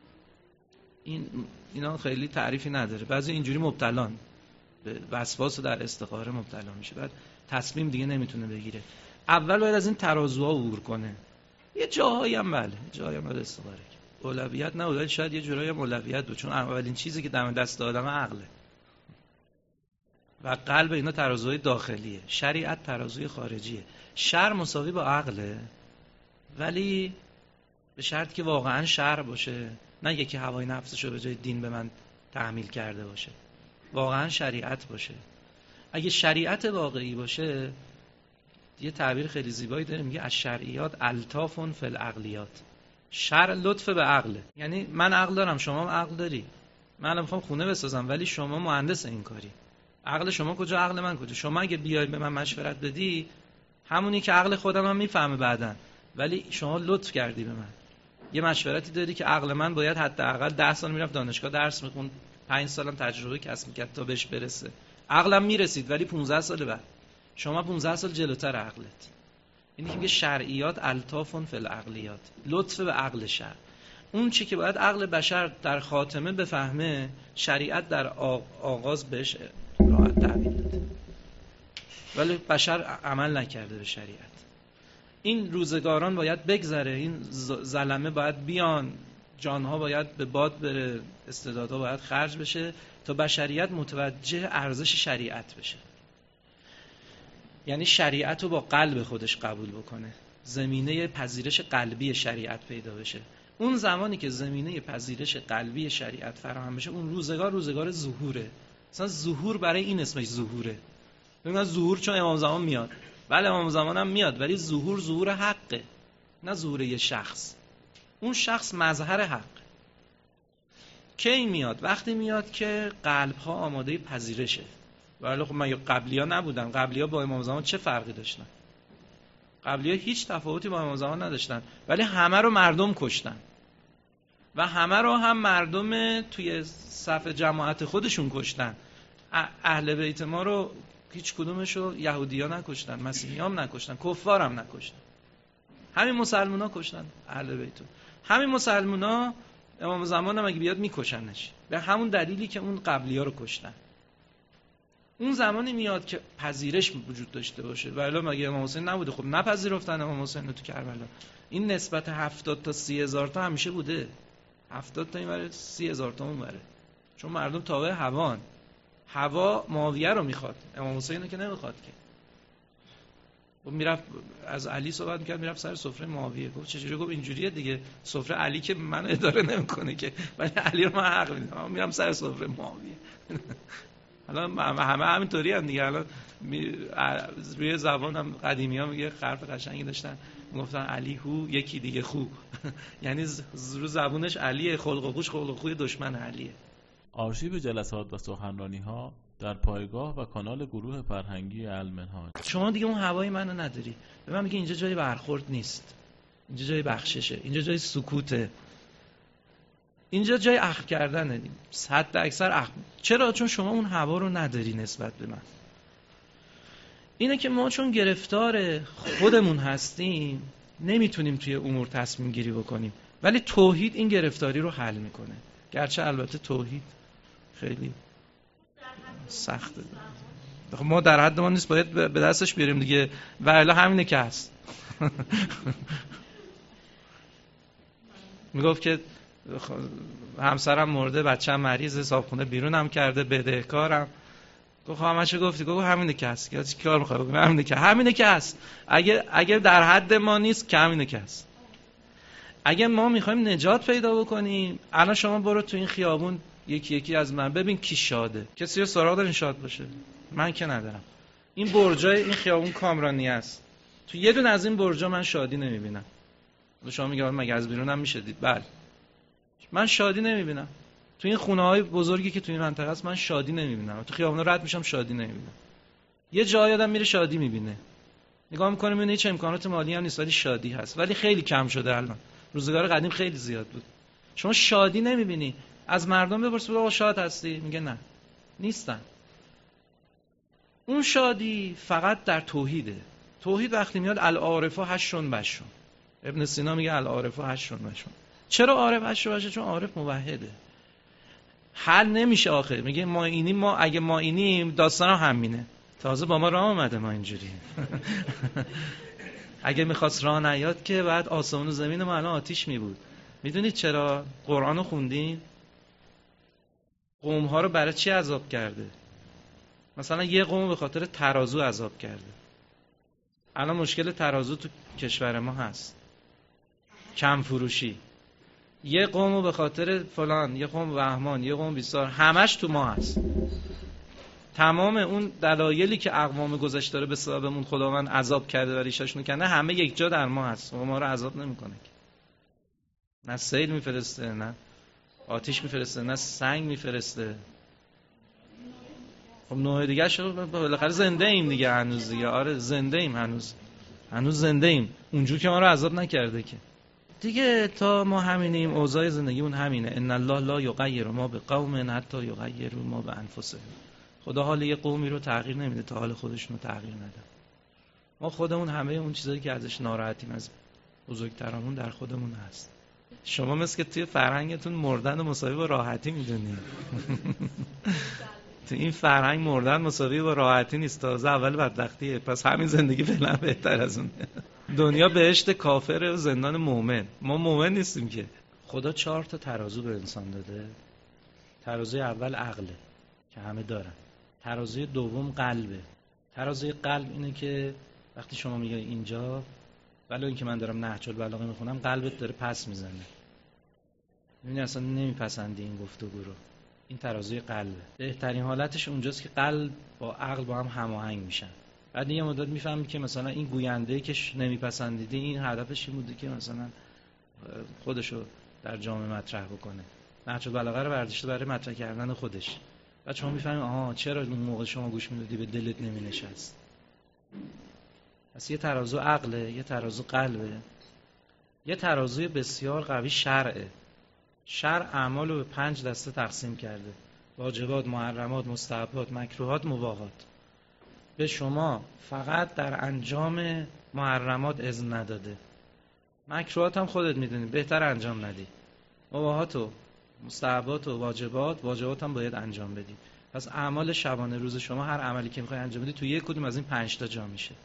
اینا خیلی تعریفی نداره. بعضی اینجوری مبتلان به وسواس در استخاره مبتلا میشه، بعد تصمیم دیگه نمیتونه بگیره. اول باید از این ترازوها عبور کنه. یه جاهایی هم بله، جاهایی هم استقرار کرد. اولویت نه، ولی شاید یه جورایی هم اولویت بود، چون اولین چیزی که دم دست آدم عقله و قلب اینا ترازوی داخلیه، شریعت ترازوی خارجیه. شر مساوی با عقله، ولی به شرطی که واقعا شر باشه، نه یکی هوای نفسشو به جای دین به من تحمیل کرده باشه، واقعا شریعت باشه. اگه شریعت واقعی باشه، یه تعبیر خیلی زیبایی داره، میگه از شرعیات الطاف فی العقلیات. شرع لطف به عقله، یعنی من عقل دارم، شما هم عقل داری، من الان میخوام خونه بسازم ولی شما مهندس این کاری، عقل شما کجا، عقل من کجا؟ شما اگه بیای به من مشورت بدی، همونی که عقل خودم هم میفهمه بعدن، ولی شما لطف کردی به من، یه مشورتی دادی که عقل من باید حداقل 10 سال میرفت دانشگاه درس میخوند، 5 سالم تجربه کسب میکرد تا بهش برسه. عقلم میرسید ولی 15 سال بعد، شما 15 سال جلوتر عقلت. اینی که میگه شرعیات الطاف فی العقلیات، لطف به عقل شرع. اون چی که باید عقل بشر در خاتمه بفهمه، شریعت در آغاز بهش راحت تعبیر داده، ولی بشر عمل نکرده به شریعت. این روزگاران باید بگذره، این ظلمه باید بیان، جانها باید به باد بره، استعدادها باید خرج بشه تا بشریت متوجه ارزش شریعت بشه. یعنی شریعت رو با قلب خودش قبول بکنه، زمینه پذیرش قلبی شریعت پیدا بشه. اون زمانی که زمینه پذیرش قلبی شریعت فراهم بشه، اون روزگار ظهوره. مثلا ظهور برای این اسمش ظهوره. ببین ظهور چون امام زمان میاد، بله امام زمان هم میاد، ولی ظهور حقه، نه ظهور یه شخص. اون شخص مظهر حق. کی میاد؟ وقتی میاد که قلب‌ها آماده پذیرشه. ولی خب من قبلی‌ها نبودن. قبلی‌ها با امام زمان چه فرقی داشتن؟ قبلی‌ها هیچ تفاوتی با امام زمان نداشتن، ولی همه رو مردم کشتن و همه رو هم مردم توی صف جماعت خودشون کشتن. اهل بیت ما رو هیچ کدومشو یهودی‌ها نکشتن، مسیحی‌ها نکشتن، کفار هم نکشتن. همین مسلمونا کشتن اهل بیتو. همین مسلمونا امام زمان هم اگه بیاد میکشنش، به همون دلیلی که اون قبلی‌ها رو کشتن. اون زمانی میاد که پذیرش وجود داشته باشه. ولی مگه امام حسین نبوده؟ خب نپذیرفتن امام حسین رو تو کربلا. این نسبت 70 تا 30,000 تا همیشه بوده. 70 تا این بره، 30,000 تا اون بره. چون مردم تابع هوان. هوا معاویه رو میخواد، امام حسین رو که نمیخواد که. و میرفت از علی صحبت میکرد، میرفت سر سفره معاویه. گفت چجوری؟ گفت اینجوریه دیگه، سفره علی که من اداره نمیکنه که، ولی علی رو من حق میدم، اما میرم سر سفره معاویه. حالا همه همینطوری هم دیگه. الان روی زبان هم قدیمی ها میگه حرف قشنگی داشتن، میگفتن علی هو یکی دیگه خو. یعنی رو زبونش علیه، خلق و خوش خلق و خوی دشمن علیه. آرشیو جلسات و سخنرانی‌ها در پایگاه و کانال گروه فرهنگی المنهاج. شما دیگه اون هوای منو نداری. به من میگه اینجا جای برخورد نیست، اینجا جای بخششه، اینجا جای سکوته، اینجا جای اخم کردنه. حد اکثر اخم. چرا؟ چون شما اون هوا رو نداری نسبت به من. اینه که ما چون گرفتار خودمون هستیم نمیتونیم توی امور تصمیم گیری بکنیم، ولی توحید این گرفتاری رو حل میکنه. گرچه البته توحید خیلی سخته، ما در حد ما نیست، باید به دستش بیاریم دیگه، و الا همینه که هست. میگفت که همسرم مرده، بچه‌م مریض، حسابخونه بیرونم کرده، بدهکارم. گفت همه‌شو گفتی؟ گفت همینه که هست. چی کار می‌خوای بکنی؟ همینه که هست. اگه در حد ما نیست که همینه که هست. اگه ما می‌خوایم نجات پیدا بکنیم، الان شما برو تو این خیابون یکی یکی از من ببین کی شاده. کسی رو سراغ دارین شاد باشه؟ من که ندارم. این برجای این خیابون کامرانی است. تو یه دونه از این برجا من شادی نمی‌بینم. شما میگید مگه از بیرونم میشه دید؟ بله. من شادی نمیبینم. تو این خونه‌های بزرگی که تو این منطقه است من شادی نمیبینم. تو خیابونا رد میشم شادی نمیبینم. یه جایی آدم میره شادی میبینه. نگاه میکنه میبینه هیچ امکانات مالی هم نیست ولی شادی هست. ولی خیلی کم شده الان. روزگار قدیم خیلی زیاد بود. شما شادی نمیبینی. از مردم بپرس آقا شاد هستی؟ میگه نه. نیستن. اون شادی فقط در توحیده. توحید وقتی میاد العارفه هشون بشون. ابن سینا میگه العارفه هشون بشون. چرا عارف هشت باشه؟ چون عارف موحده. حل نمیشه آخه. میگه ما اینیم، ما اگه ما اینیم داستان همینه. تازه با ما راه اومده ما اینجوری. اگه میخواست راه نیاد که بعد آسمان و زمین ما الان آتیش میبود. میدونید چرا؟ قرآن رو خوندین؟ قوم ها رو برای چی عذاب کرده؟ مثلا یه قوم به خاطر ترازو عذاب کرده. الان مشکل ترازو تو کشور ما هست، کم فروشی. یه قوم به خاطر فلان، یه قوم بهمان، یه قوم بیسار، همش تو ما هست. تمام اون دلایلی که اقوام گذشته رو به سببمون خداوند عذاب کرده و ریشاشونو کنه همه یک جا در ما هست و ما رو عذاب نمیکنه. نه سیل میفرسته، نه آتیش میفرسته، نه سنگ میفرسته. خب نوع دیگه شو بالاخره زنده ایم دیگه هنوز دیگه. آره زنده ایم هنوز زنده ایم. اونجور که ما رو عذاب نکرده که دیگه. تا ما همینیم، اوضاع زندگیمون همینه. ان الله لا یغیر ما بقوم حتی یغیروا ما بانفسهم. خدا حال یه قومی رو تغییر نمیده تا حال خودشون رو تغییر نده. ما خودمون همه اون چیزایی که ازش ناراحتیم از بزرگترامون در خودمون هست. شما مثل که توی فرهنگتون مردن و مساوی با راحتی میدونید. تو این فرهنگ مردن مساوی با راحتی نیست، تازه اول بدبختیه. پس همین زندگی فعلا بهتر از اونه. دنیا بهشت کافر و زندان مومن. ما مومن نیستیم که. خدا 4 تا ترازو به انسان داده. ترازوی اول عقله که همه دارن. ترازوی دوم قلبه. ترازوی قلب اینه که وقتی شما میگی اینجا، ولی اینکه من دارم نهج البلاغه میخونم، قلبت داره پس میزنه. میبینی اصلا نمیپسندی این گفتگو رو. این ترازوی قلبه. بهترین حالتش اونجاست که قلب با عقل با هم هماهنگ میشن. بعد یه مدت میفهمی که مثلا این گوینده‌ای که نمیپسندیدی این هدفش این بوده که مثلا خودشو در جامعه مطرح بکنه. نهج البلاغه رو برداشته برای مطرح کردن خودش. بعد شما میفهمی آها چرا اون موقع شما گوش میدادی به دلت نمینشست. پس یه ترازو عقله، یه ترازو قلبه، یه ترازوی بسیار قوی شرعه. شرع اعمال رو به 5 دسته تقسیم کرده: واجبات، محرمات، مستحبات، مکروهات، مباحات. به شما فقط در انجام محرمات اذن نداده. مکروهات هم خودت میدونی بهتر انجام ندی. مباحات و مستحبات و واجبات هم باید انجام بدی. پس اعمال شبانه روز شما، هر عملی که میخوای انجام بدی، توی یک کدوم از این 5 تا جا میشه.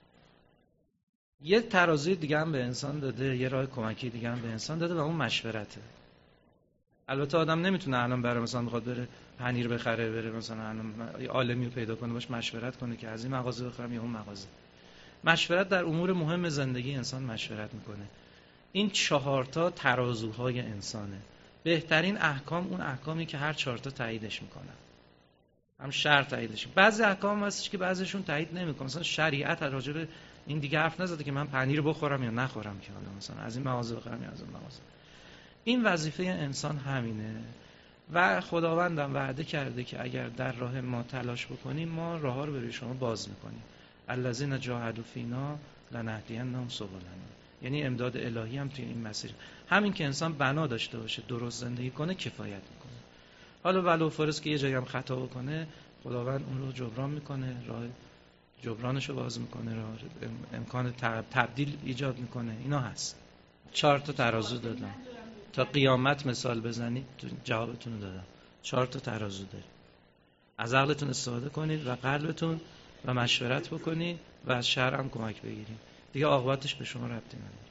یه ترازوی دیگه هم به انسان داده، یه راه کمکی دیگه هم به انسان داده و اون مشورته. البته آدم نمیتونه الان برای مثلا بخواد بره پنیر بخره، بره مثلا یه عالمی رو پیدا کنه باش مشورت کنه که از این مغازه بخرم یا اون مغازه. مشورت در امور مهم زندگی انسان مشورت میکنه. این 4 تا ترازوهای انسانه. بهترین احکام اون احکامی که هر 4 تا تاییدش میکنن. هم شرع تاییدش. بعضی احکام هستش که بعضیشون تایید نمیکنه. مثلا شریعت راجع به این دیگه حرف نزده که من پنیر بخورم یا نخورم، که حالا مثلا از این مغازه بخرم یا از اون مغازه. این وظیفه انسان همینه و خداوندم وعده کرده که اگر در راه ما تلاش بکنیم ما راه‌ها رو برای شما باز میکنیم. الذین جاهدوا فینا لنهدینهم سبلنا. یعنی امداد الهی هم توی این مسیر. همین که انسان بنا داشته باشه، درست زندگی کنه، کفایت میکنه. حالا ولو فرض که یه جایی هم خطا بکنه، خداوند اون رو جبران میکنه، راه جبرانش رو باز میکنه، راه امکان تبدیل ایجاد میکنه. اینا هست. 4 تا ترازو دادم. تا قیامت مثال بزنید جوابتون رو دادم. 4 تا ترازو دارید. از عقلتون استفاده کنید و قلبتون و مشورت بکنید و از شرع هم کمک بگیرید. دیگه عاقبتش به شما ربطی نداره.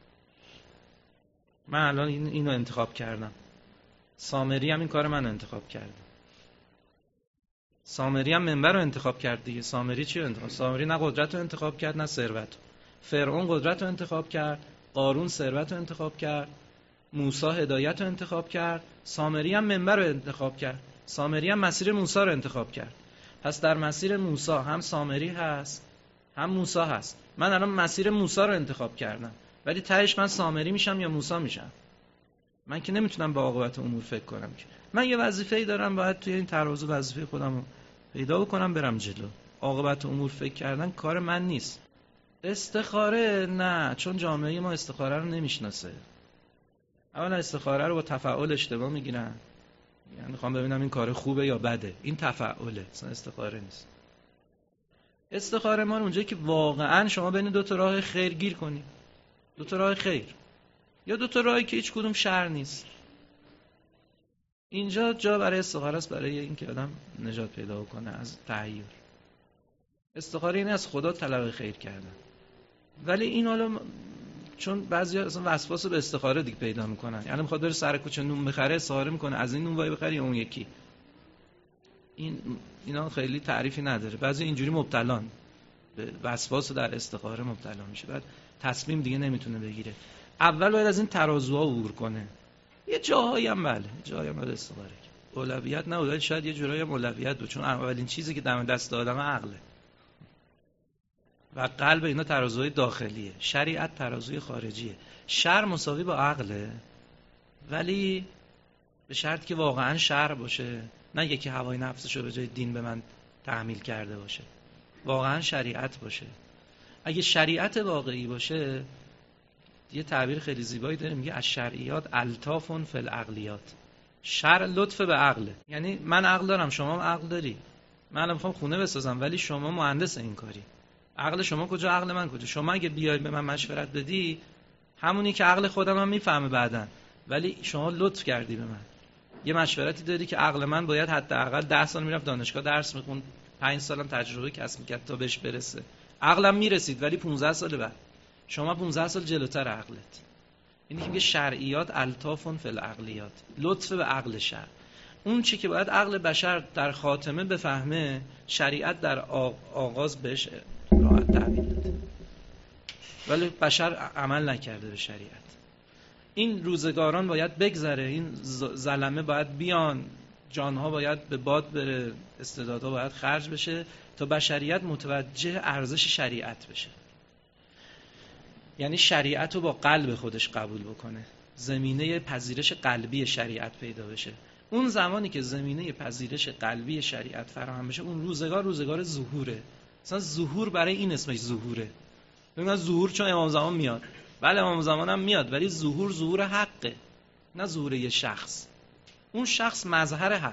من الان اینو انتخاب کردم. سامری هم این کار من انتخاب کرده. سامری هم منبر رو انتخاب کرد دیگه. سامری چی رو انتخاب؟ سامری نه قدرت رو انتخاب کرد نه ثروت. فرعون قدرت رو انتخاب کرد، قارون ثروت رو انتخاب کرد، موسی هدایت رو انتخاب کرد. سامری هم منبر رو انتخاب کرد. سامری هم مسیر موسی رو انتخاب کرد. پس در مسیر موسی هم سامری هست هم موسی هست. من الان مسیر موسی رو انتخاب کردم، ولی تهش من سامری میشم یا موسی میشم؟ من که نمیتونم به عاقبت امور فکر کنم که. من یه وظیفه‌ای دارم، باید توی این ترازو وظیفه خودم رو پیدا بکنم برم جلو. عاقبت امور فکر کردن کار من نیست. استخاره نه، چون جامعه ما استخاره رو نمیشناسه. اولا استخاره رو با تفعول اشتباه میگیرن. یعنی میخوام ببینم این کار خوبه یا بده. این تفعوله، اصلا استخاره نیست. استخاره ما اونجایی که واقعا شما بین 2 تا راه خیر گیر کنی. 2 تا راه خیر یا 2 تا راهی که هیچ کدوم شر نیست. اینجا جا برای استخاره است، برای اینکه آدم نجات پیدا کنه از تحیر. استخاره این از خدا طلب خیر کردن. ولی این حالا چون بعضیا اصلا وسواس به استخاره دیگه پیدا میکنن، یعنی میخواد بره سر کوچه نون بخره، استخاره میکنه از این نون وای بخری اون یکی. اینا خیلی تعریفی نداره. بعضی اینجوری مبتلان به وسواس در استخاره مبتلا میشه، بعد تصمیم دیگه نمیتونه بگیره. اول باید از این ترازوها عبور کنه. یه جاهایی هم بله، جاهایی هم باید استخاره کنه. اولویت نه، شاید یه جورایی هم اولویت بود، چون اولین چیزی که دم دست آدم عقله و قلب. اینا ترازوهای داخلیه، شریعت ترازوی خارجیه. شر مساوی با عقله، ولی به شرط که واقعا شر باشه، نه یکی هوای نفسشو به جای دین به من تحمیل کرده باشه، واقعا شریعت باشه. اگه شریعت واقعی باشه، یه تعبیر خیلی زیبایی داره، میگه الشرعیات الطاف فی العقلیات. شرع لطف به عقله، یعنی من عقل دارم، شما هم عقل داری. من میخوام خونه بسازم ولی شما مهندس این کاری. عقل شما کجا، عقل من کجا؟ شما اگه بیای به من مشورت بدی، همونی که عقل خودم هم میفهمه بعدن، ولی شما لطف کردی به من، یه مشورتی دادی که عقل من باید حداقل 10 سال میرفت دانشگاه درس میخوند، 5 سالم تجربه کسب میکرد تا بهش برسه. عقلم میرسید ولی 15 سال بعد. شما 15 سال جلوتر عقلت. اینی که میگه شرعیات الطاف فی العقلیات، لطف به عقل شرع. اون چی که باید عقل بشر در خاتمه بفهمه، شریعت در آغاز بهش راحت تعبیر داده، ولی بشر عمل نکرده به شریعت. این روزگاران باید بگذره، این ظلمه باید بیان، جانها باید به باد بره، استعدادها باید خرج بشه تا بشریت متوجه ارزش شریعت بشه. یعنی شریعت رو با قلب خودش قبول بکنه، زمینه پذیرش قلبی شریعت پیدا بشه. اون زمانی که زمینه پذیرش قلبی شریعت فراهم بشه، اون روزگار ظهوره. مثلا ظهور برای این اسمش ظهوره. ببین ظهور چون امام زمان میاد، بله امام زمان هم میاد، ولی ظهور حقه، نه ظهور یه شخص. اون شخص مظهر حق.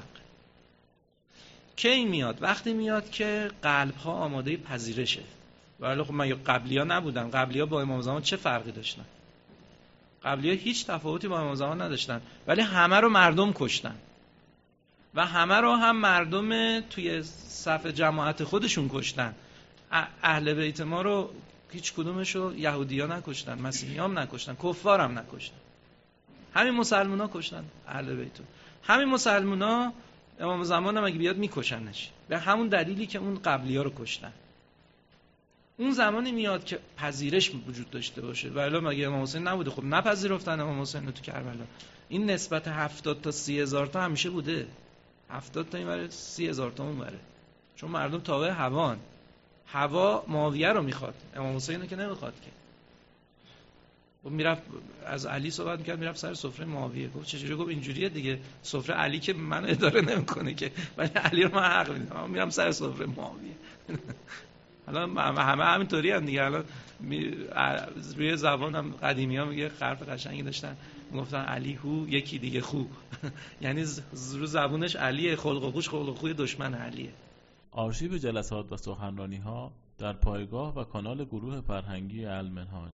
کی میاد؟ وقتی میاد که قلب‌ها آماده پذیرشه. ولی خب مگه قبلی‌ها نبودن؟ قبلی‌ها با امام زمان چه فرقی داشتن؟ قبلی‌ها هیچ تفاوتی با امام زمان نداشتن، ولی همه رو مردم کشتن و همه رو هم مردم توی صف جماعت خودشون کشتن. اهل بیت ما رو هیچ کدومشو یهودی‌ها نکشتن، مسیحی‌ها هم نکشتن، کفار هم نکشتن. همین مسلمونا کشتن اهل بیتو. همین مسلمونا امام زمان هم اگه بیاد میکشنش، به همون دلیلی که اون قبلی‌ها رو کشتن. اون زمانی میاد که پذیرش وجود داشته باشه. ولی مگه امام حسین نبوده؟ خب نپذیرفتن امام حسین رو تو کربلا. این نسبت 70 تا 30,000 تا همیشه بوده. 70 تا اینوره، 30,000 تا اونوره. چون مردم تابع هوان. هوا معاویه رو میخواد، امام حسین رو که نمیخواد که. و میرفت از علی صحبت میکرد، میرفت سر سفره معاویه. گفت چجوری؟ گفت اینجوریه دیگه، سفره علی که من اداره نمیکنه که، ولی علی رو من حق میدم، میرم سر سفره معاویه. حالا همه همینطوری هم دیگه. الان روی زبان هم قدیمی ها میگه حرف قشنگی داشتن، میگفتن علی هو یکی دیگه خو. یعنی رو زبونش علیه، خلق و خوش خلق و خوی دشمن علیه. آرشیو جلسات و سخنرانی‌ها در پایگاه و کانال گروه فرهنگی المنهاج.